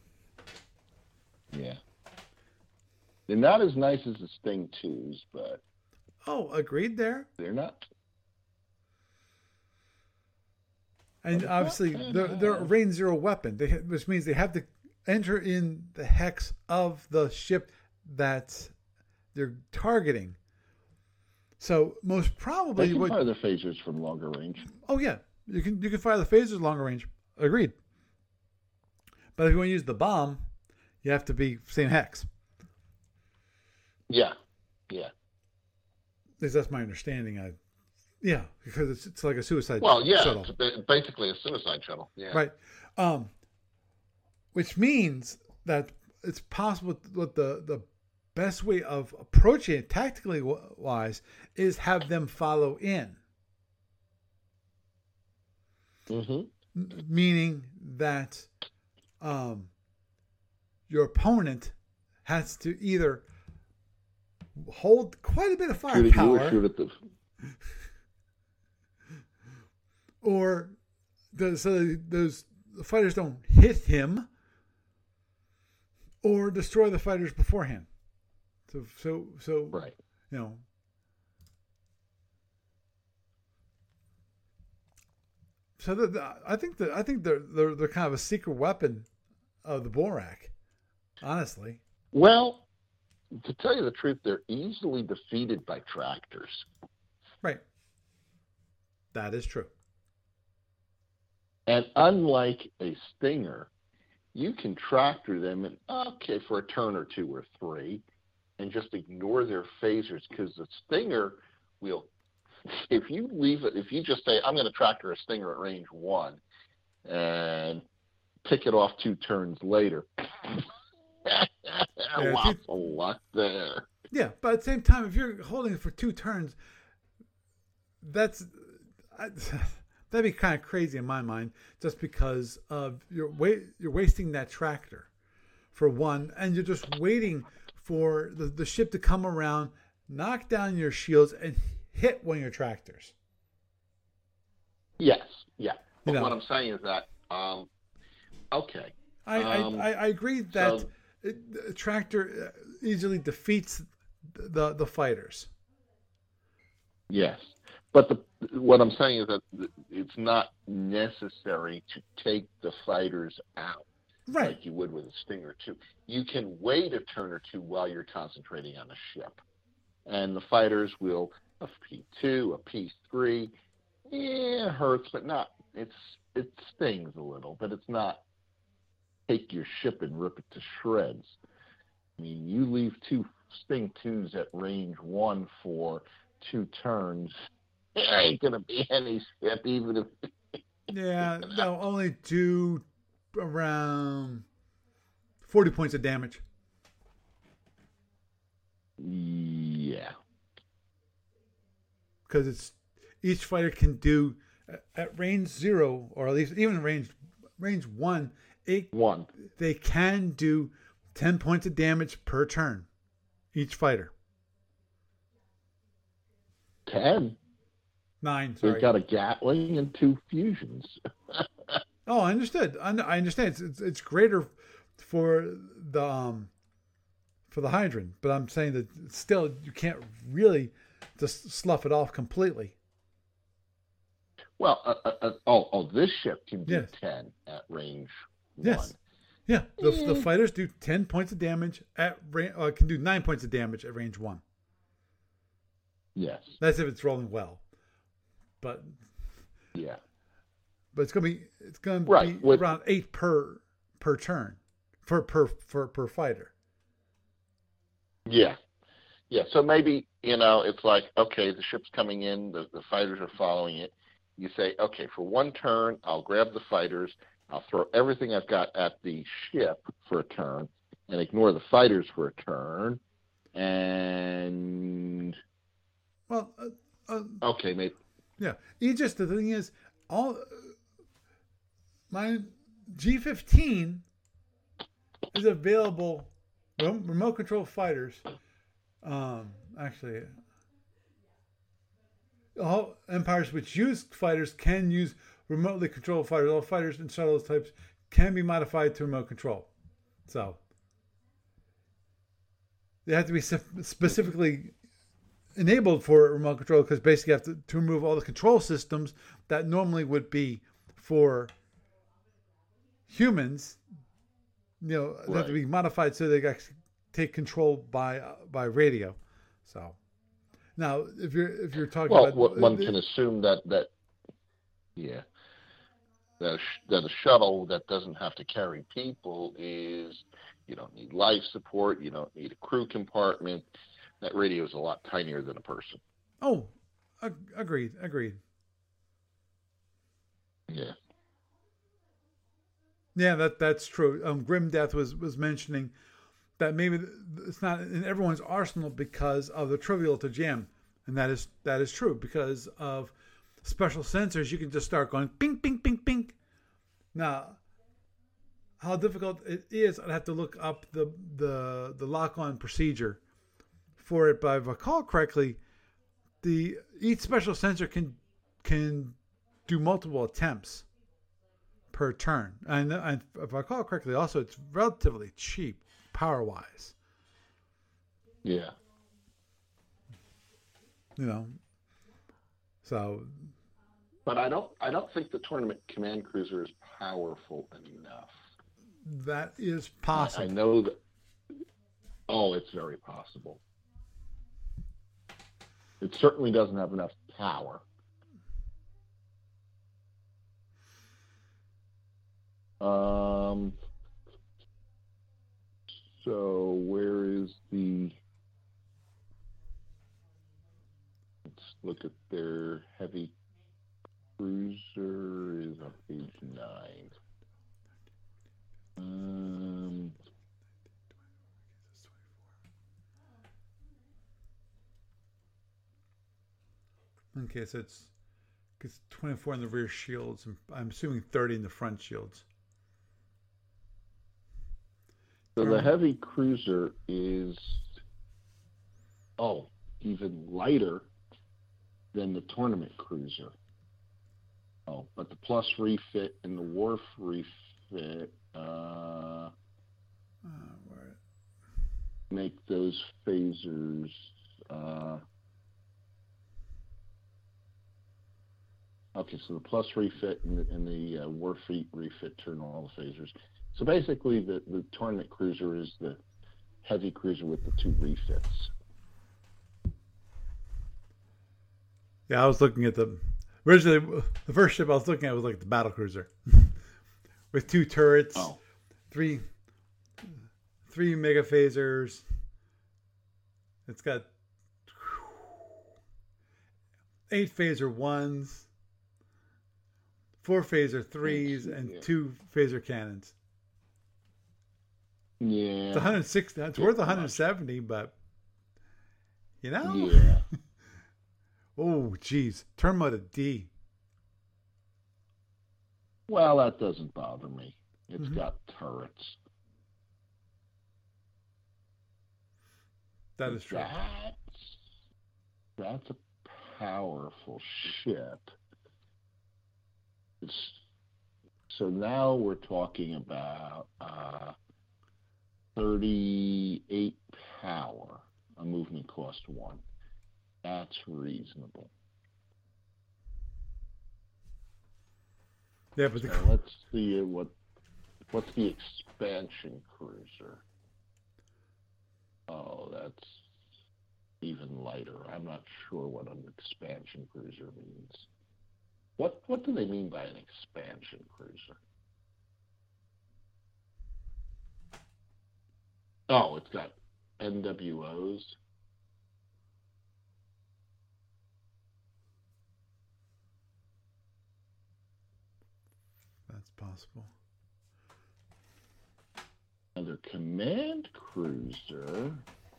Yeah. They're not as nice as the Sting twos, but oh, agreed there. They're not. And obviously, they're, they're a range zero weapon, they, which means they have to enter in the hex of the ship that they're targeting. So most probably, they can what, fire their phasers from longer range. Oh yeah, you can you can fire the phasers longer range. Agreed. But if you want to use the bomb, you have to be same hex. Yeah, yeah. At least that's my understanding. I, yeah, because it's it's like a suicide. Well, yeah, shuttle. it's basically a suicide shuttle. Yeah. Right. Um, which means that it's possible what the the best way of approaching it tactically wise is have them follow in. Mm-hmm. Meaning that um, your opponent has to either hold quite a bit of firepower, or, shoot at the... or the, so those the fighters don't hit him, or destroy the fighters beforehand. So, so, so, right. You know, so the, the, I think that I think they're, they're they're kind of a secret weapon of the Borak, honestly. Well, to tell you the truth, they're easily defeated by tractors. Right. That is true. And unlike a Stinger, you can tractor them and okay for a turn or two or three, and just ignore their phasers, because the Stinger will, if you leave it, if you just say, I'm going to tractor a Stinger at range one and pick it off two turns later, yeah, lots of luck there. Yeah, but at the same time, if you're holding it for two turns, that's I, that'd be kind of crazy in my mind, just because of you're wait you're wasting that tractor for one, and you're just waiting for the, the ship to come around, knock down your shields, and hit one of your tractors. Yes, yeah. But you know, what I'm saying is that, um, okay. I, um, I, I agree that so, it, a tractor easily defeats the the fighters. Yes. But the, what I'm saying is that it's not necessary to take the fighters out. Right. Like you would with a Stinger two. You can wait a turn or two while you're concentrating on a ship. And the fighters will, a P two, a P three, yeah, it hurts, but not, it's it stings a little, but it's not take your ship and rip it to shreds. I mean, you leave two Sting twos at range one for two turns, there ain't going to be any ship, even if... Yeah, they'll only do around forty points of damage. Yeah. Because it's each fighter can do at range zero, or at least even range range one, it, one. They can do ten points of damage per turn. Each fighter. Ten. Nine. Sorry. They've got a Gatling and two fusions. Oh, I understood. I understand. It's, it's it's greater for the um for the Hydran, but I'm saying that still you can't really just slough it off completely. Well, uh, uh, oh, oh, this ship can do yes. ten at range yes. one. Yeah, the the fighters do ten points of damage at range. Uh, can do nine points of damage at range one. Yes. That's if it's rolling well, but yeah. But it's gonna be it's gonna right. be With, around eight per per turn, for per per per fighter. Yeah, yeah. So maybe you know it's like okay, the ship's coming in, the, the fighters are following it. You say okay, for one turn, I'll grab the fighters, I'll throw everything I've got at the ship for a turn, and ignore the fighters for a turn, and well, uh, uh, okay, maybe yeah. Aegis. The thing is, all. My G fifteen is available, remote control fighters. Um, actually, all empires which use fighters can use remotely controlled fighters. All fighters and shuttles types can be modified to remote control. So they have to be specifically enabled for remote control, because basically you have to, to remove all the control systems that normally would be for humans you know, they Right. have to be modified so they actually take control by uh, by radio. So now, if you're if you're talking Well, about what uh, one can assume that that yeah that a, sh- that a shuttle that doesn't have to carry people is you don't need life support, you don't need a crew compartment. That radio is a lot tinier than a person. oh, ag- agreed, agreed. Yeah. Yeah, that that's true. Um, Grim Death was was mentioning that maybe it's not in everyone's arsenal because of the trivial to jam, and that is that is true because of special sensors. You can just start going ping, ping, ping, ping. Now, how difficult it is, I'd have to look up the the the lock on procedure for it. But if I recall correctly, the each special sensor can can do multiple attempts per turn, and, and if I recall correctly, also it's relatively cheap power wise. Yeah. You know, so. But I don't I don't think the tournament command cruiser is powerful enough. That is I, possible. I know that. Oh, it's very possible. It certainly doesn't have enough power. Um. So where is the? Let's look at their heavy cruiser. Is on page nine. Um. Okay, so it's it's twenty-four in the rear shields, and I'm assuming thirty in the front shields. So Um, the heavy cruiser is, oh, even lighter than the tournament cruiser. Oh, but the plus refit and the wharf refit uh, Uh, where, make those phasers. Uh, okay, so the plus refit and the, and the uh, wharf refit turn all the phasers. So basically, the, the tournament cruiser is the heavy cruiser with the two refits. yeah, I was looking at the originally the first ship I was looking at was like the battle cruiser with two turrets, Oh, three three mega phasers. It's got eight phaser ones, four phaser threes, and yeah. two phaser cannons. Yeah. It's one hundred sixty. It's worth one hundred seventy, but you know. Yeah. Oh, geez, turn mode of D. Well, that doesn't bother me. It's Mhm. got turrets. That is true. That's, that's a powerful ship. It's, so now we're talking about uh, thirty-eight power, a movement cost one. That's reasonable. Yeah, but So the, let's see what what's the expansion cruiser. Oh, that's even lighter. I'm not sure what an expansion cruiser means. What what do they mean by an expansion cruiser? Oh, it's got N W Os. that's possible. Another command cruiser.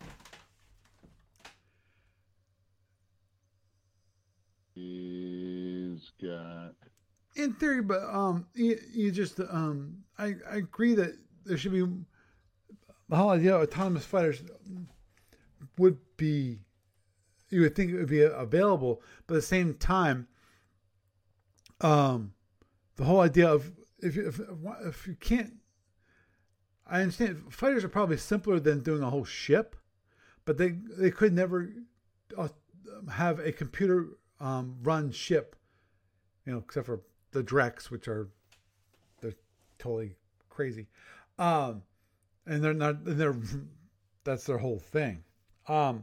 Is got In theory, but um, you, you just um, I, I agree that there should be the whole idea of autonomous fighters would be you would think it would be available, but at the same time, um, the whole idea of if you, if if you can't, I understand fighters are probably simpler than doing a whole ship, but they they could never uh, have a computer um, run ship, you know, except for the Drex, which are they're totally crazy. Um, and they're not, and they're, that's their whole thing. Um,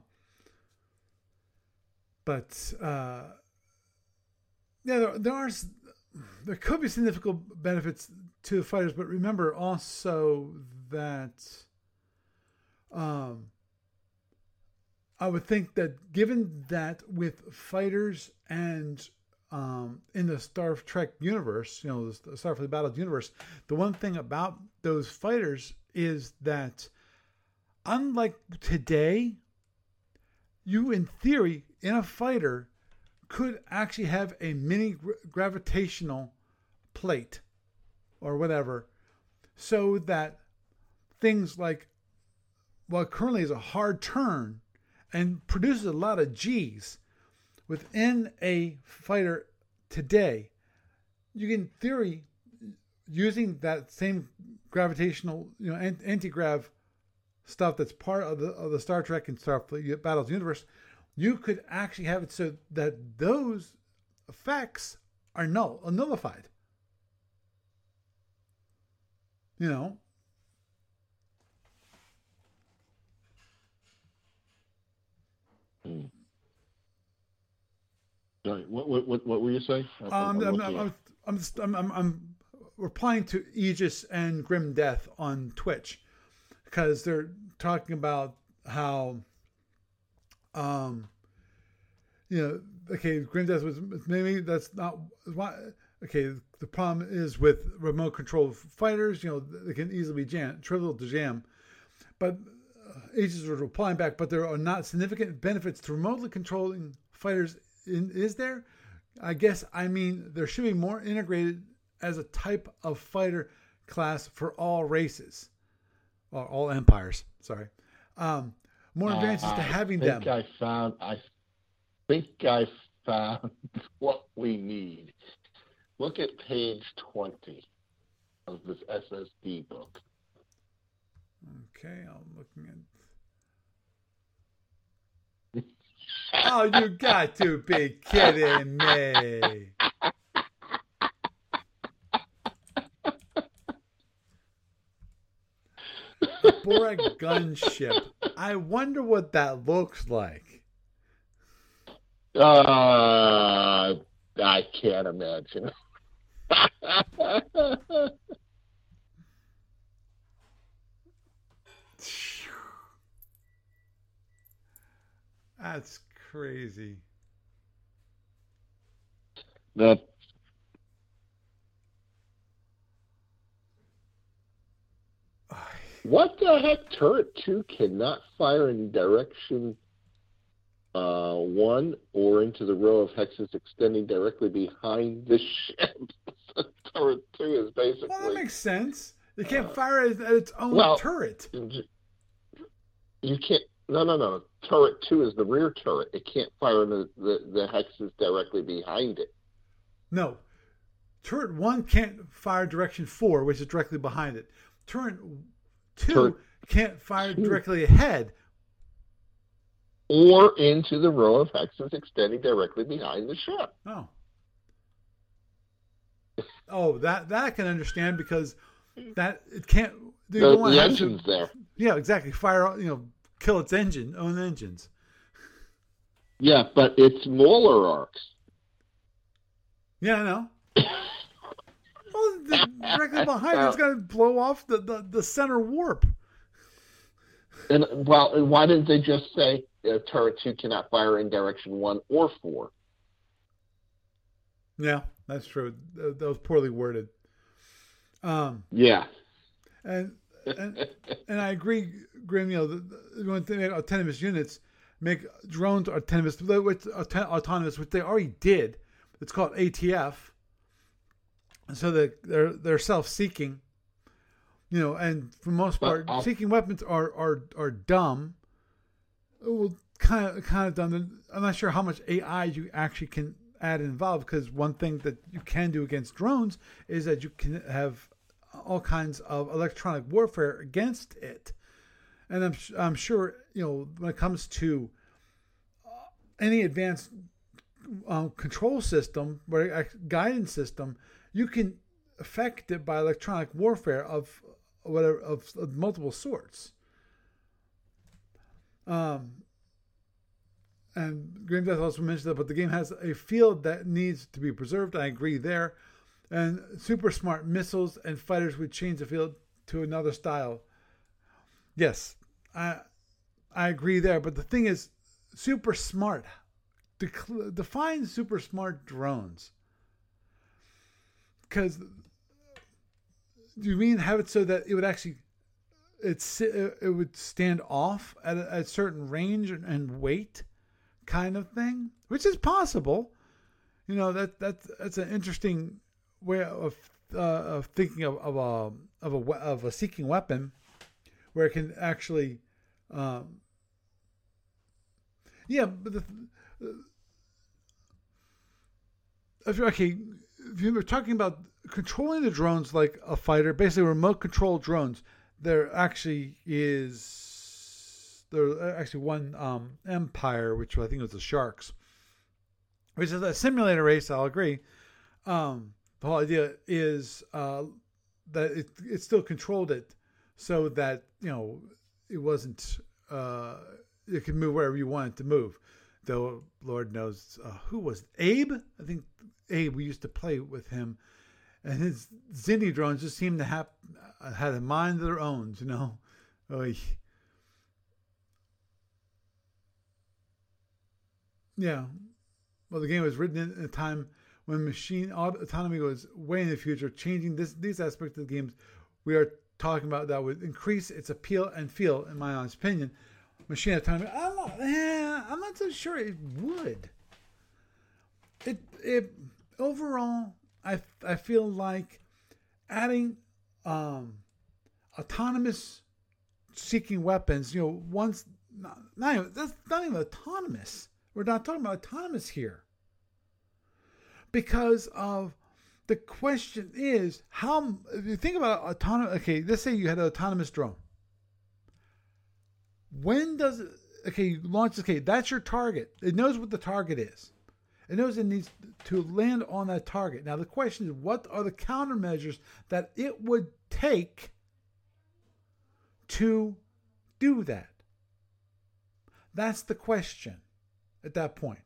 but, uh, yeah, there, there are, there could be significant benefits to the fighters, but remember also that, um, I would think that given that with fighters and um, in the Star Trek universe, you know, the Starfleet Battles universe, the one thing about those fighters is that unlike today, you in theory in a fighter could actually have a mini gravitational plate or whatever, so that things like what currently is a hard turn and produces a lot of G's within a fighter today, you can, in theory, using that same gravitational, you know, anti-grav stuff that's part of the of the Star Trek and Starfleet Battles universe, you could actually have it so that those effects are null, are nullified. You know. Mm. Sorry, what, what what what were you saying? I'm, um, I'm, I'm, I'm, I'm, I'm, I'm, I'm replying to Aegis and Grim Death on Twitch because they're talking about how, um, you know, okay, Grim Death was maybe that's not why. Okay, the problem is with remote control fighters. You know, they can easily be jam, trivial to jam, but Aegis was replying back. But there are not significant benefits to remotely controlling fighters. In, is there? I guess I mean there should be more integrated as a type of fighter class for all races, or all empires. Sorry, um, more advantages uh, to having I think them. I found. I think I found what we need. Look at page twenty of this S S D book. Okay, I'm looking at. Oh, you got to be kidding me. The Borg gunship. I wonder what that looks like. Uh, I can't imagine. That's crazy. That what the heck? Turret two cannot fire in direction uh, one or into the row of hexes extending directly behind the ship. So turret two is basically. Well, that makes sense. You can't uh, fire it at its own well, turret. You can't. No, no, no. Turret two is the rear turret. It can't fire in the, the, the hexes directly behind it. No. Turret one can't fire direction four, which is directly behind it. Turret two turret can't fire two. directly ahead. Or into the row of hexes extending directly behind the ship. Oh. Oh, that, that I can understand because that it can't. The, the engine's to, there. Yeah, exactly. Fire, you know, kill its engine, own engines. Yeah, but it's smaller arcs. Yeah, I know. Well, the, directly behind it, it's going to blow off the, the, the center warp. And well, why didn't they just say uh, turret two cannot fire in direction one or four? Yeah, that's true. That was poorly worded. Um, yeah. And and and I agree, Grim. You know, the, the, when they make autonomous units, make drones autonomous, which autonomous, which they already did. It's called A T F. So that they're they're self-seeking. You know, and for the most part, uh, seeking weapons are are are dumb. Well, kind of kind of dumb. I'm not sure how much A I you actually can add and involve, because one thing that you can do against drones is that you can have all kinds of electronic warfare against it. And I'm I'm sure, you know, when it comes to any advanced um, control system or guidance system, you can affect it by electronic warfare of whatever of, of multiple sorts. Um, and Grim Death also mentioned that, but the game has a field that needs to be preserved. I agree there. And super smart missiles and fighters would change the field to another style. Yes, I I agree there. But the thing is, super smart. Define super smart drones. Because do you mean have it so that it would actually it's it would stand off at a, a certain range and weight, kind of thing, which is possible. You know that that's that's an interesting way of uh, of thinking of, of a of a of a seeking weapon, where it can actually, um, yeah. But the, if you're, okay, if you were talking about controlling the drones like a fighter, basically remote control drones, there actually is there actually one um, Empire, which I think was the Sharks, which is a simulator race. I'll agree. Um, the whole idea is uh, that it it still controlled it so that, you know, it wasn't uh, it could move wherever you wanted to move. Though Lord knows uh, who was it? Abe. I think Abe. We used to play with him, and his Zinni drones just seemed to have uh, had a mind of their own. You know, Oy. Yeah. Well, the game was written in a time when machine autonomy was way in the future, changing this these aspects of the games we are talking about that would increase its appeal and feel, in my honest opinion. Machine autonomy, I'm not, eh, I'm not so sure it would. It it overall, I I feel like adding um, autonomous seeking weapons. You know, once not, not even, that's not even autonomous. We're not talking about autonomous here. Because of the question is how, if you think about autonomous, okay, let's say you had an autonomous drone. When does it, okay, you launch, okay, that's your target. It knows what the target is. It knows it needs to land on that target. Now the question is, what are the countermeasures that it would take to do that? That's the question at that point.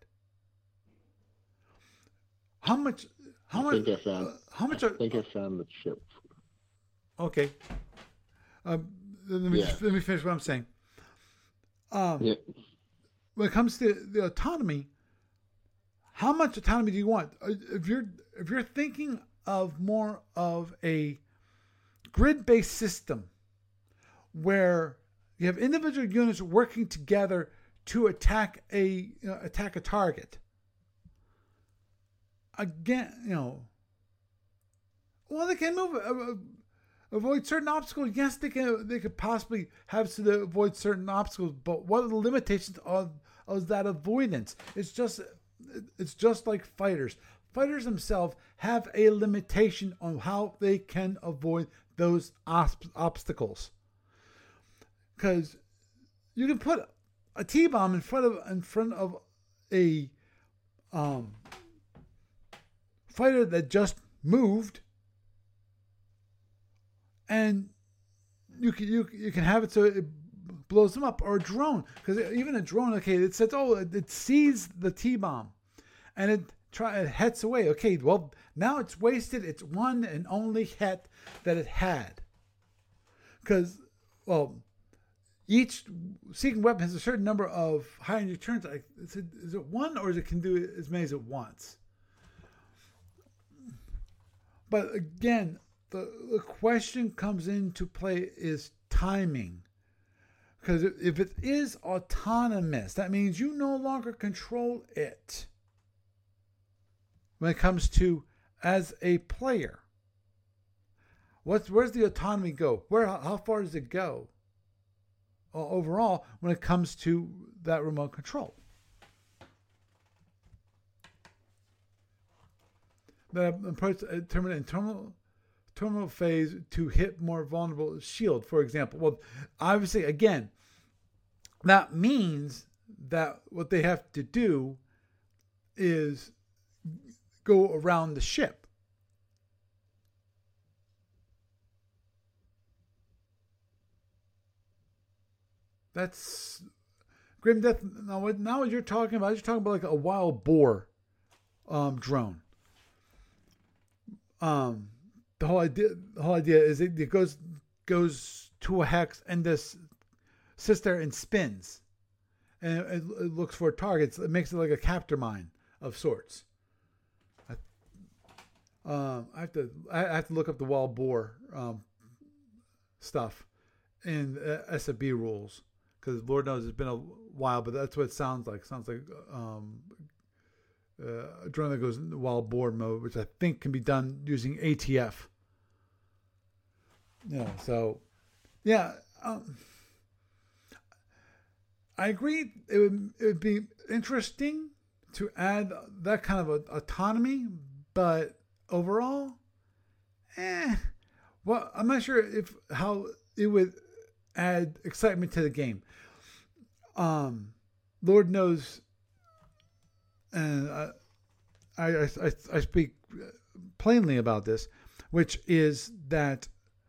How much? How I much? think I found. Uh, how much? I Are, think I found the chip. Okay. Um, let me Yeah. just, let me finish what I'm saying. Um, Yeah. When it comes to the autonomy, how much autonomy do you want? If you're if you're thinking of more of a grid-based system where you have individual units working together to attack a you know, attack a target. Again, you know, well, they can move, uh, avoid certain obstacles. Yes, they can. They could possibly have to avoid certain obstacles, but what are the limitations of, of that avoidance? It's just, it's just like fighters. Fighters themselves have a limitation on how they can avoid those ob- obstacles. Because you can put a T-bomb in front of in front of a um. fighter that just moved, and you can you you can have it so it blows them up, or a drone, because even a drone, okay, it says, oh, it, it sees the T-bomb, and it try it hits away. Okay, well now it's wasted its one and only hit that it had, because well, each seeking weapon has a certain number of high end turns. Like, is it, is it one, or is it can do as many as it wants? But again, the, the question comes into play is timing. Because if it is autonomous, that means you no longer control it when it comes to as a player. What's, where's the autonomy go? Where, how far does it go uh, overall when it comes to that remote control? That approach determine internal terminal phase to hit more vulnerable shield, for example. Well, obviously, again, that means that what they have to do is go around the ship. that's Grim Death. Now, what, now what you're talking about, you're talking about like a wild boar um, drone. Um, the whole idea, the whole idea is it, it goes goes to a hex and this sits there and spins, and it, it looks for targets. It makes it like a capture mine of sorts. I, um, I have to I have to look up the wild boar um, stuff in uh, S F B rules, because Lord knows it's been a while, but that's what it sounds like. It sounds like um, uh, a drone that goes in wild boar mode, which I think can be done using A T F. Yeah, so yeah, um, I agree. It would it would be interesting to add that kind of a, autonomy, but overall, eh. Well, I'm not sure if how it would add excitement to the game. Um, Lord knows, and I, I, I, I speak plainly about this, which is that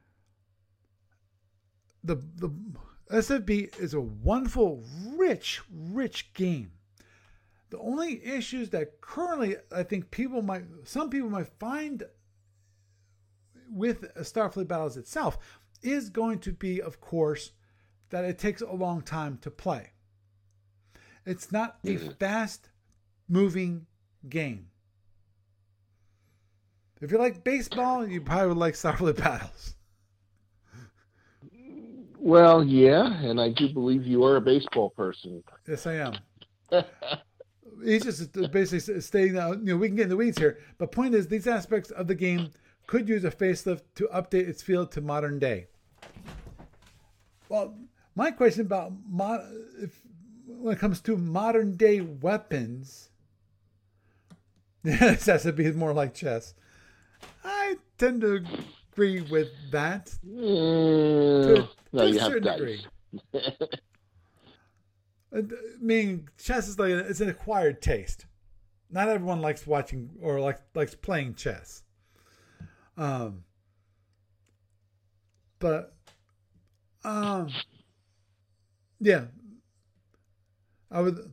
the the S F B is a wonderful, rich, rich game. The only issues that currently I think people might, some people might find with Starfleet Battles itself is going to be, of course, that it takes a long time to play. It's not a fast-moving game. If you like baseball, you probably would like Starfleet Battles. Well, yeah, and I do believe you are a baseball person. Yes, I am. He's just basically stating that, you know, we can get in the weeds here, but point is, these aspects of the game could use a facelift to update its feel to modern day. Well, my question about mod, if, when it comes to modern day weapons, this has to be more like chess. I tend to agree with that. Mm, to, no, to you a have certain dice. degree. I mean, chess is like it's an acquired taste. Not everyone likes watching or like likes playing chess. Um, but, um, yeah, I would.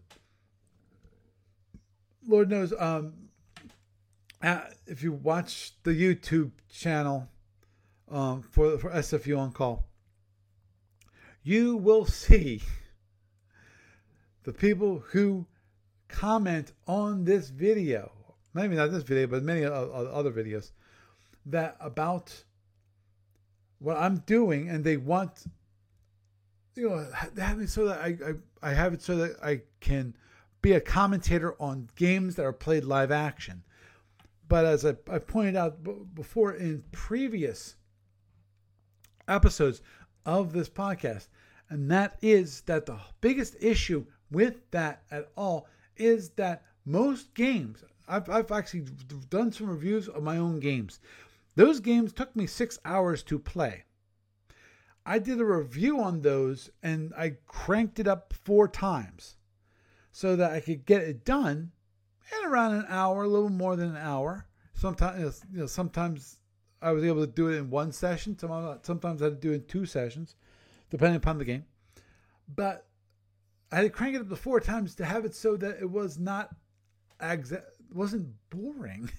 Lord knows, um, uh, if you watch the YouTube channel, um, for for S F U On Call, you will see the people who comment on this video, maybe not this video, but many other videos, that about what I'm doing, and they want, you know, have it so that I, I, I have it so that I can be a commentator on games that are played live action. But as I, I pointed out before in previous episodes of this podcast, and that is that the biggest issue with that at all is that most games, I've, I've actually done some reviews of my own games. Those games took me six hours to play. I did a review on those and I cranked it up four times so that I could get it done in around an hour, a little more than an hour. Sometimes, you know, sometimes I was able to do it in one session. Sometimes I had to do it in two sessions, depending upon the game. But I had to crank it up to four times to have it so that it was not, exa- wasn't boring.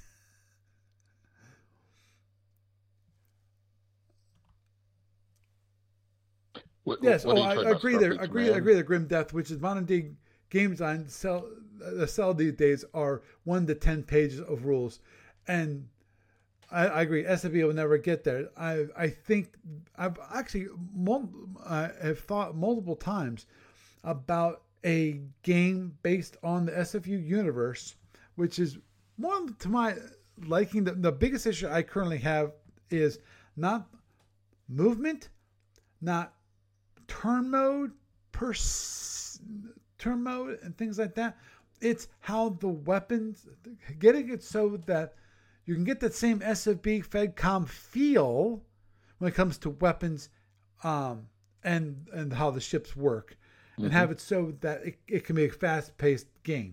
What, yes, what oh, I agree there. Agree, Command? agree that Grim Death, which is modern day game design, sell the sell these days are one to ten pages of rules, and I, I agree. S F B will never get there. I I think I've actually I have thought multiple times about a game based on the S F U universe, which is more to my liking. The, the biggest issue I currently have is not movement, not turn mode, per turn mode, and things like that. It's how the weapons, getting it so that you can get that same S F B FedCom feel when it comes to weapons, um, and and how the ships work, mm-hmm. and have it so that it, it can be a fast-paced game.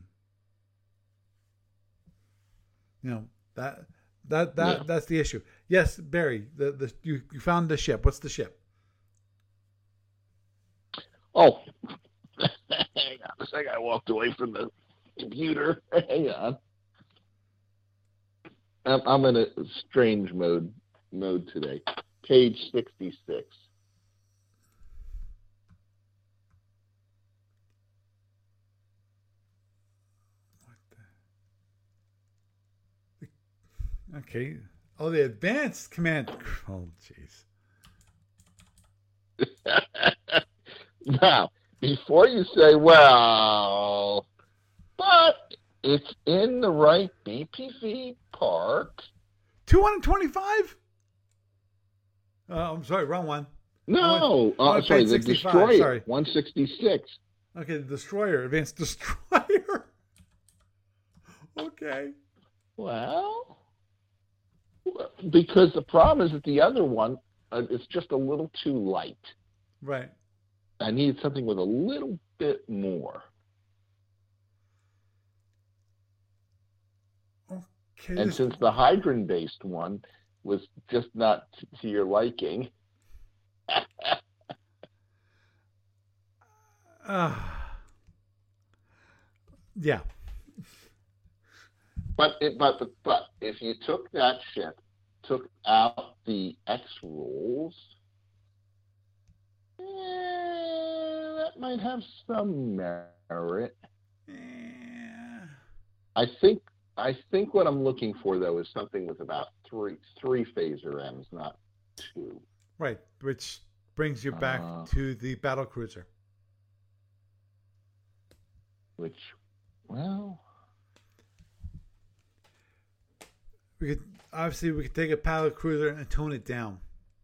You know, that that that yeah. that's the issue. Yes, Barry, the the you, you found the ship. What's the ship? Oh, a second. I walked away from the computer. Hang on. I'm, I'm in a strange mode mode today. Page sixty-six. Okay. Oh, the advanced command. Oh, jeez. Now, before you say, well, but it's in the right B P V park. two hundred twenty-five? Uh, I'm sorry, wrong one. No, oh, uh, sorry, the Destroyer, sorry. one sixty-six. Okay, the Destroyer, Advanced Destroyer. Okay. Well, because the problem is that the other one uh, is just a little too light. Right. I needed something with a little bit more. Okay. And this... since the Hydron-based one was just not to your liking. uh, yeah. But, it, but but but if you took that ship, took out the X rules, eh, that might have some merit. Yeah. I think I think what I'm looking for though is something with about three three phaser M's, not two. Right, which brings you back uh, to the battle cruiser. Which, well. We could obviously we could take a battle cruiser and tone it down.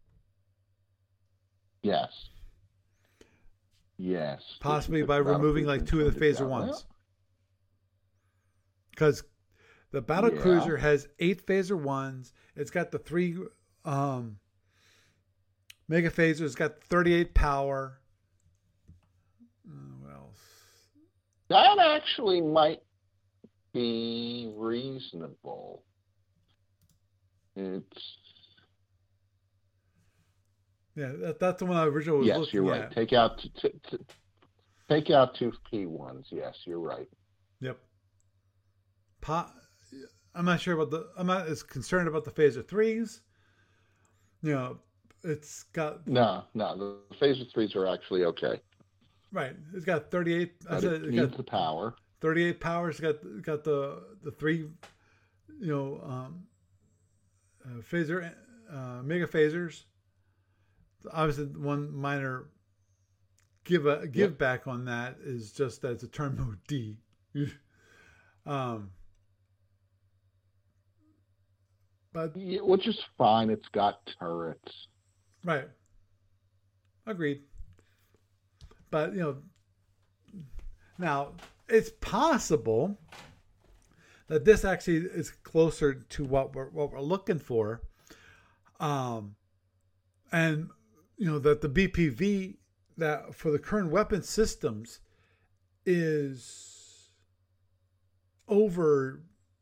Yes. Yes. Possibly by removing like two of the phaser ones. Because the battle yeah. cruiser has eight phaser ones. It's got the three um, mega phasers. It's got thirty-eight power. Uh, what else? That actually might be reasonable. It's yeah, that, that's the one I originally was yes, looking you're right. at. Take out t- t- t- take out two P ones. Yes, you're right. Yep. Po- I'm not sure about the. I'm not as concerned about the phaser threes. You know, it's got no, no. The phaser threes are actually okay. Right. It's got thirty-eight. But I said, it, it needs got the power. thirty-eight power. It's got got the the three. You know. Um, Uh, phaser, uh, mega phasers. Obviously, one minor give a give yep. back on that is just that it's a turn mode D. um, but yeah, which is fine. It's got turrets. Right. Agreed. But you know, now it's possible that this actually is closer to what we're what we're looking for, um, and you know that the B P V that for the current weapon systems is over.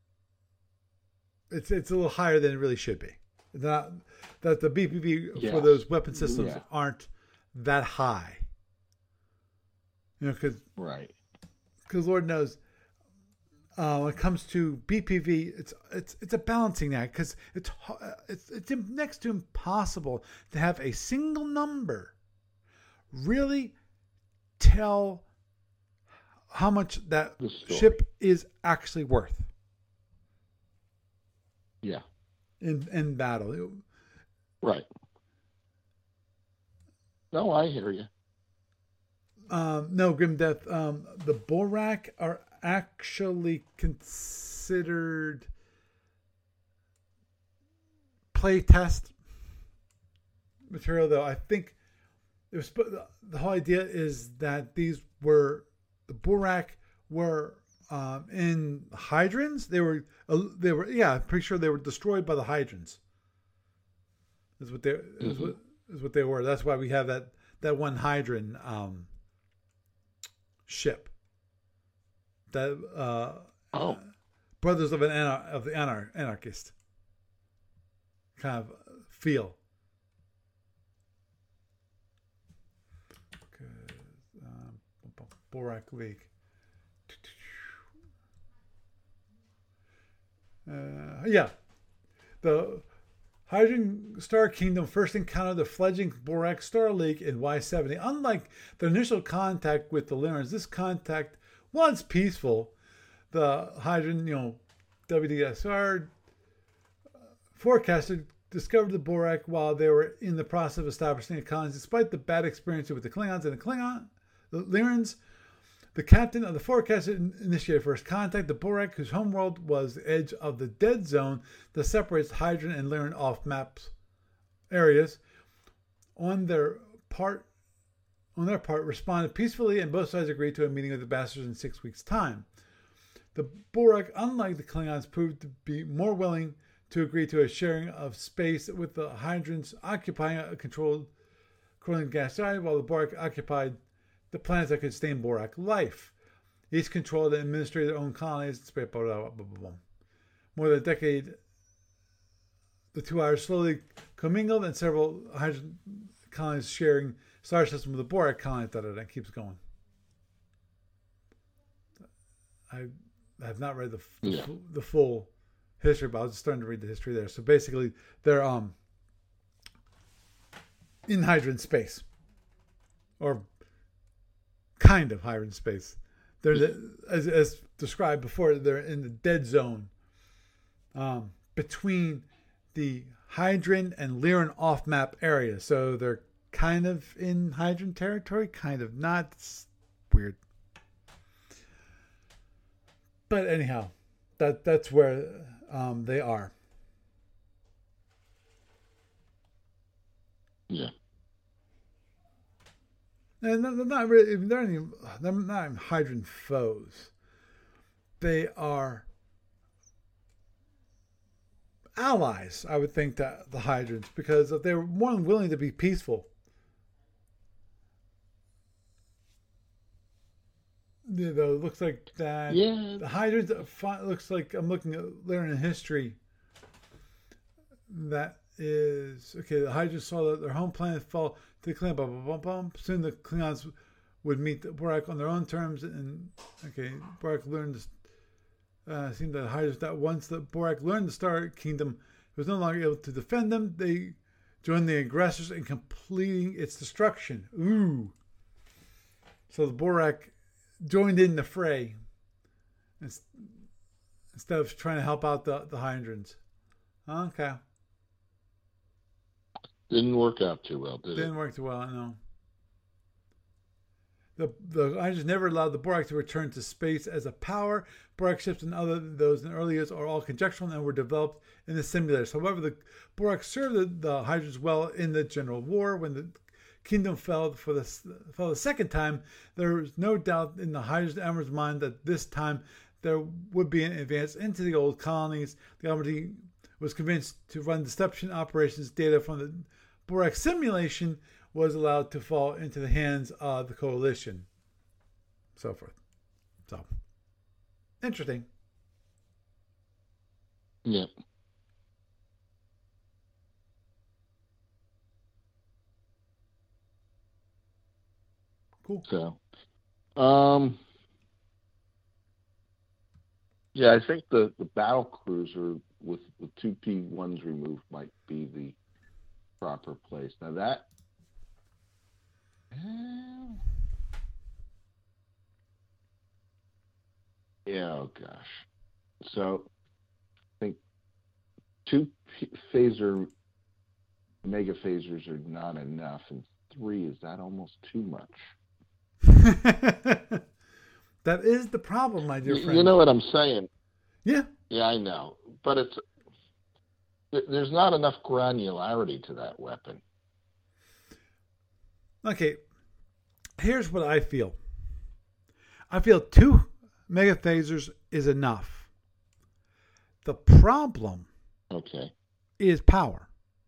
It's it's a little higher than it really should be. Not that the B P V yes. for those weapon systems yeah. aren't that high. You know, because right, because Lord knows. Uh, when it comes to B P V, it's it's it's a balancing act because it's it's it's next to impossible to have a single number really tell how much that ship is actually worth. Yeah. In in battle. Right. No, I hear you. Um, no, Grim Death. Um, the Borak are actually considered play test material, though. I think it was the whole idea is that these were the Borak were um, in hydrants. They were uh, they were yeah. I'm pretty sure they were destroyed by the hydrants. Is what they mm-hmm. is what is what they were. That's why we have that that one hydran um, ship. That uh, oh. uh, Brothers of an Anar- of the Anar- Anarchist kind of feel. Um, Borak League. Uh, yeah. The Hydrogen Star Kingdom first encountered the fledgling Borak Star League in Y seventy. Unlike their initial contact with the Lyrans, this contact was peaceful. The Hydrogen, you know, W D S R forecaster discovered the Borak while they were in the process of establishing a colony. Despite the bad experience with the Klingons and the Klingon, the Lyrans, the captain of the forecaster initiated first contact. The Borak, whose homeworld was the edge of the dead zone that separates Hydrogen and Lyran off maps areas, on their part, on their part, responded peacefully, and both sides agreed to a meeting with the bastards in six weeks' time. The Borak, unlike the Klingons, proved to be more willing to agree to a sharing of space, with the Hydrons occupying a controlled Corellian gas giant, while the Borak occupied the planets that could sustain Borak life. Each controlled and administered their own colonies. More than a decade, the two islands slowly commingled, and several Hydrogen colonies sharing star system with the Borak colony. Da, da, da, keeps going. I have not read the the, Yeah. the full history, but I was just starting to read the history there. So basically, they're um in Hydrogen space, or kind of Hydrogen space. They're the, as, as described before. They're in the dead zone um, between the Hydrogen and Lyran off-map area. So they're kind of in Hydrogen territory, kind of not. It's weird. But anyhow, that that's where um, they are. Yeah. And they're not really, they're not even, they're not even Hydrogen foes. They are allies, I would think, that the Hydrons, because if they were more than willing to be peaceful. You know, it looks like that. Yeah. The Hydrons, looks like, I'm looking at Lyran history. That is, okay, the Hydrons saw that their home planet fall to the Klingon, blah, blah, blah, blah. Soon the Klingons would meet the Borak on their own terms, and, okay, Borak learned, uh, seemed that Hydrons, that once the Borak learned the Star Kingdom was no longer able to defend them, they joined the aggressors in completing its destruction. Ooh. So the Borak joined in the fray instead of trying to help out the, the Hydrons. Okay. Didn't work out too well, did Didn't it? work too well, no. The the Hydrons never allowed the Borak to return to space as a power. Borak ships and other those in early years are all conjectural and were developed in the simulators. However, the Borak served the, the Hydrons well in the General War. When the kingdom fell for the fell the second time, there was no doubt in the Hydrons Admiral's mind that this time there would be an advance into the old colonies. The Admiralty was convinced to run deception operations. Data from the Borak simulation was allowed to fall into the hands of the coalition. So forth. So, interesting. Yeah. Cool. So, um, yeah, I think the, the battle cruiser with the two P ones removed might be the proper place. Now that, uh, yeah, oh gosh. So I think two P- phaser, mega phasers are not enough, and three, is that almost too much? That is the problem, my dear Y- friend. You know what I'm saying? Yeah. Yeah, I know, but it's th- there's not enough granularity to that weapon. Okay. Here's what I feel. I feel two mega phasers is enough. The problem Okay, is power.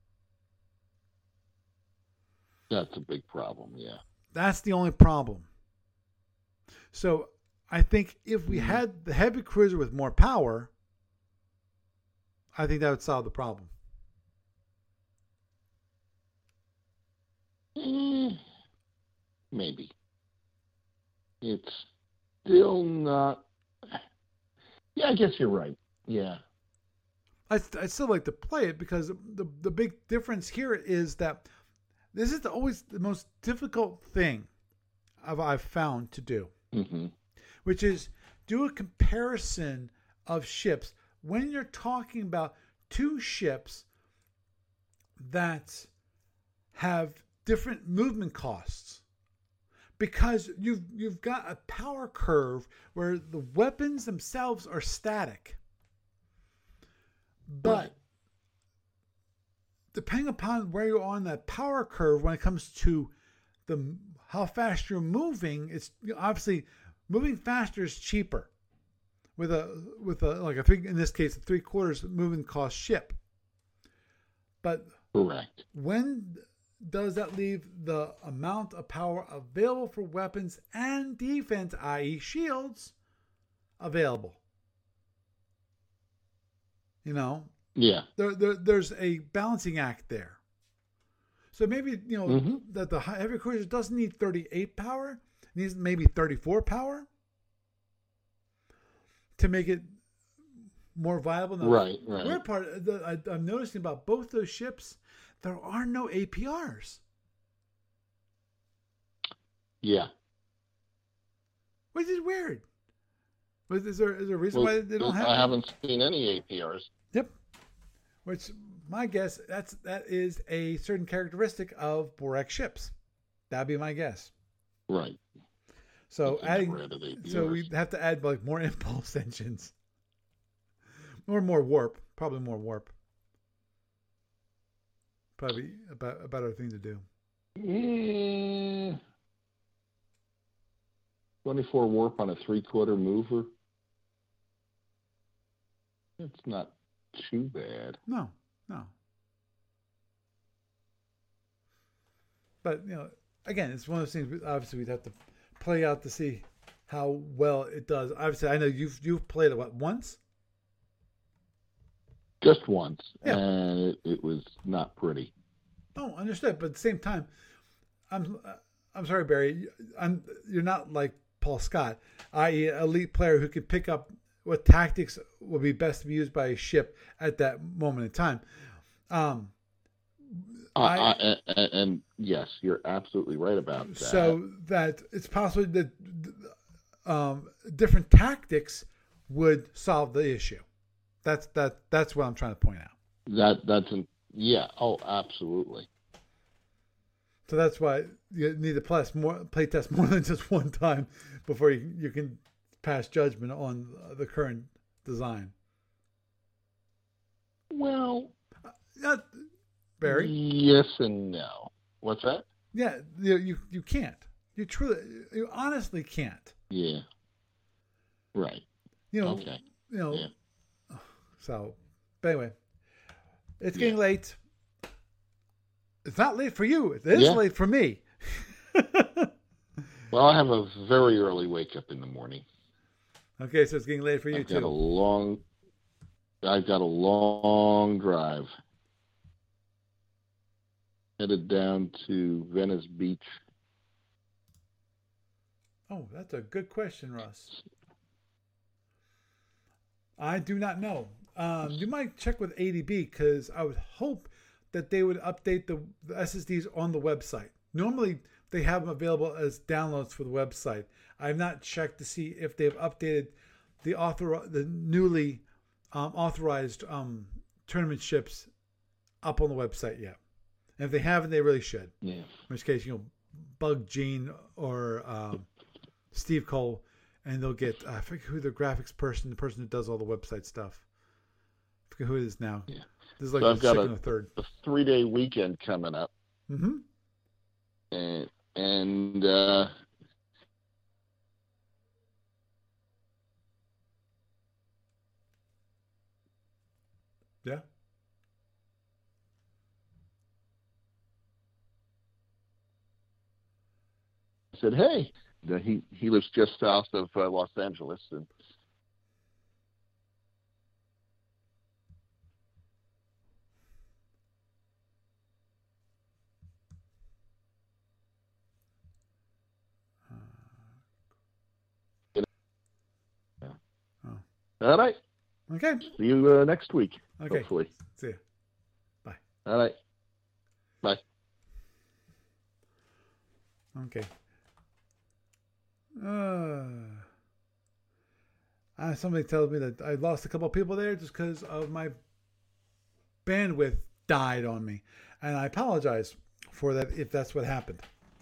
that's a big problem. Yeah. That's the only problem. So I think if we had the heavy cruiser with more power, I think that would solve the problem. Eh, maybe. It's still not. Yeah, I guess you're right. Yeah. I, I still like to play it because the the big difference here is that this is the, always the most difficult thing I've, I've found to do, mm-hmm. which is do a comparison of ships when you're talking about two ships that have different movement costs. Because you've you've got a power curve where the weapons themselves are static. But right. depending upon where you're on that power curve when it comes to the how fast you're moving, it's obviously moving faster is cheaper with a with a like a three in this case a three quarters moving cost ship. But correct. When does that leave the amount of power available for weapons and defense, that is shields, available? You know? Yeah. There, there there's a balancing act there. So maybe, you know, mm-hmm. that the heavy cruiser doesn't need thirty-eight power, it needs maybe thirty-four power to make it more viable. Now, right, right. The weird part that I, I'm noticing about both those ships, there are no A P Rs. Yeah. Which is weird. Is there, is there a reason well, why they don't have I haven't seen any A P Rs. Yep. Which, my guess, that's that is a certain characteristic of Borax ships. That'd be my guess. Right. So adding, so we have to add like more impulse engines. Or more warp. Probably more warp. Probably a, a better thing to do. Yeah. twenty-four warp on a three-quarter mover. It's not too bad. No, no. But, you know, again, it's one of those things, obviously, we'd have to play out to see how well it does. Obviously, I know you've you've played it, what, once? Just once, yeah. And it, it was not pretty. Oh, understood. But at the same time, I'm I'm sorry, Barry. I'm you're not like Paul Scott, that is, an elite player who can pick up what tactics will be best to be used by a ship at that moment in time. Um, uh, I, I, and, and yes, you're absolutely right about that. So that it's possible that um, different tactics would solve the issue. That's that. That's what I'm trying to point out. That that's an, yeah. Oh, absolutely. So that's why you need to play more, play test more than just one time before you you can pass judgment on the current design. Well, uh, Barry. Yes and no. What's that? Yeah, you you, you can't. You truly, you honestly can't. Yeah. Right. You know. Okay. You know. Yeah. So, but anyway, it's getting yeah. late. It's not late for you. It is yeah. late for me. Well, I have a very early wake up in the morning. Okay, so it's getting late for you I've too. Got a long, I've got a long drive. Headed down to Venice Beach. Oh, that's a good question, Russ. I do not know. Um, you might check with A D B because I would hope that they would update the, the S S Ds on the website. Normally, they have them available as downloads for the website. I've not checked to see if they've updated the author the newly um, authorized um, tournament ships up on the website yet. And if they haven't, they really should. Yeah. In which case, you know, bug Gene or um, Steve Cole, and they'll get, I forget who the graphics person, the person that does all the website stuff. I forget who it is now. Yeah. This is like so the I've got second a, or third. a three-day weekend coming up. Mm-hmm. And, and uh, yeah. I said, hey, he, he lives just south of uh, Los Angeles. And Oh. all right. Okay. See you uh, next week. Okay. Hopefully. See you. Bye. All right. Bye. Okay. Uh, uh, somebody tells me that I lost a couple of people there just because of my bandwidth died on me. And I apologize for that if that's what happened.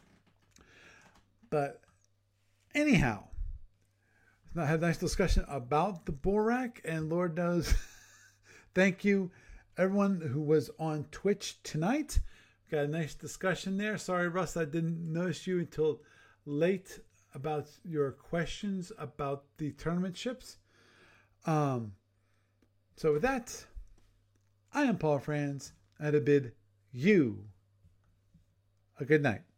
But anyhow, I had a nice discussion about the Borac, and Lord knows, thank you everyone who was on Twitch tonight. Got a nice discussion there. Sorry, Russ, I didn't notice you until late about your questions about the tournament ships. Um, so with that, I am Paul Franz, and I bid you a good night.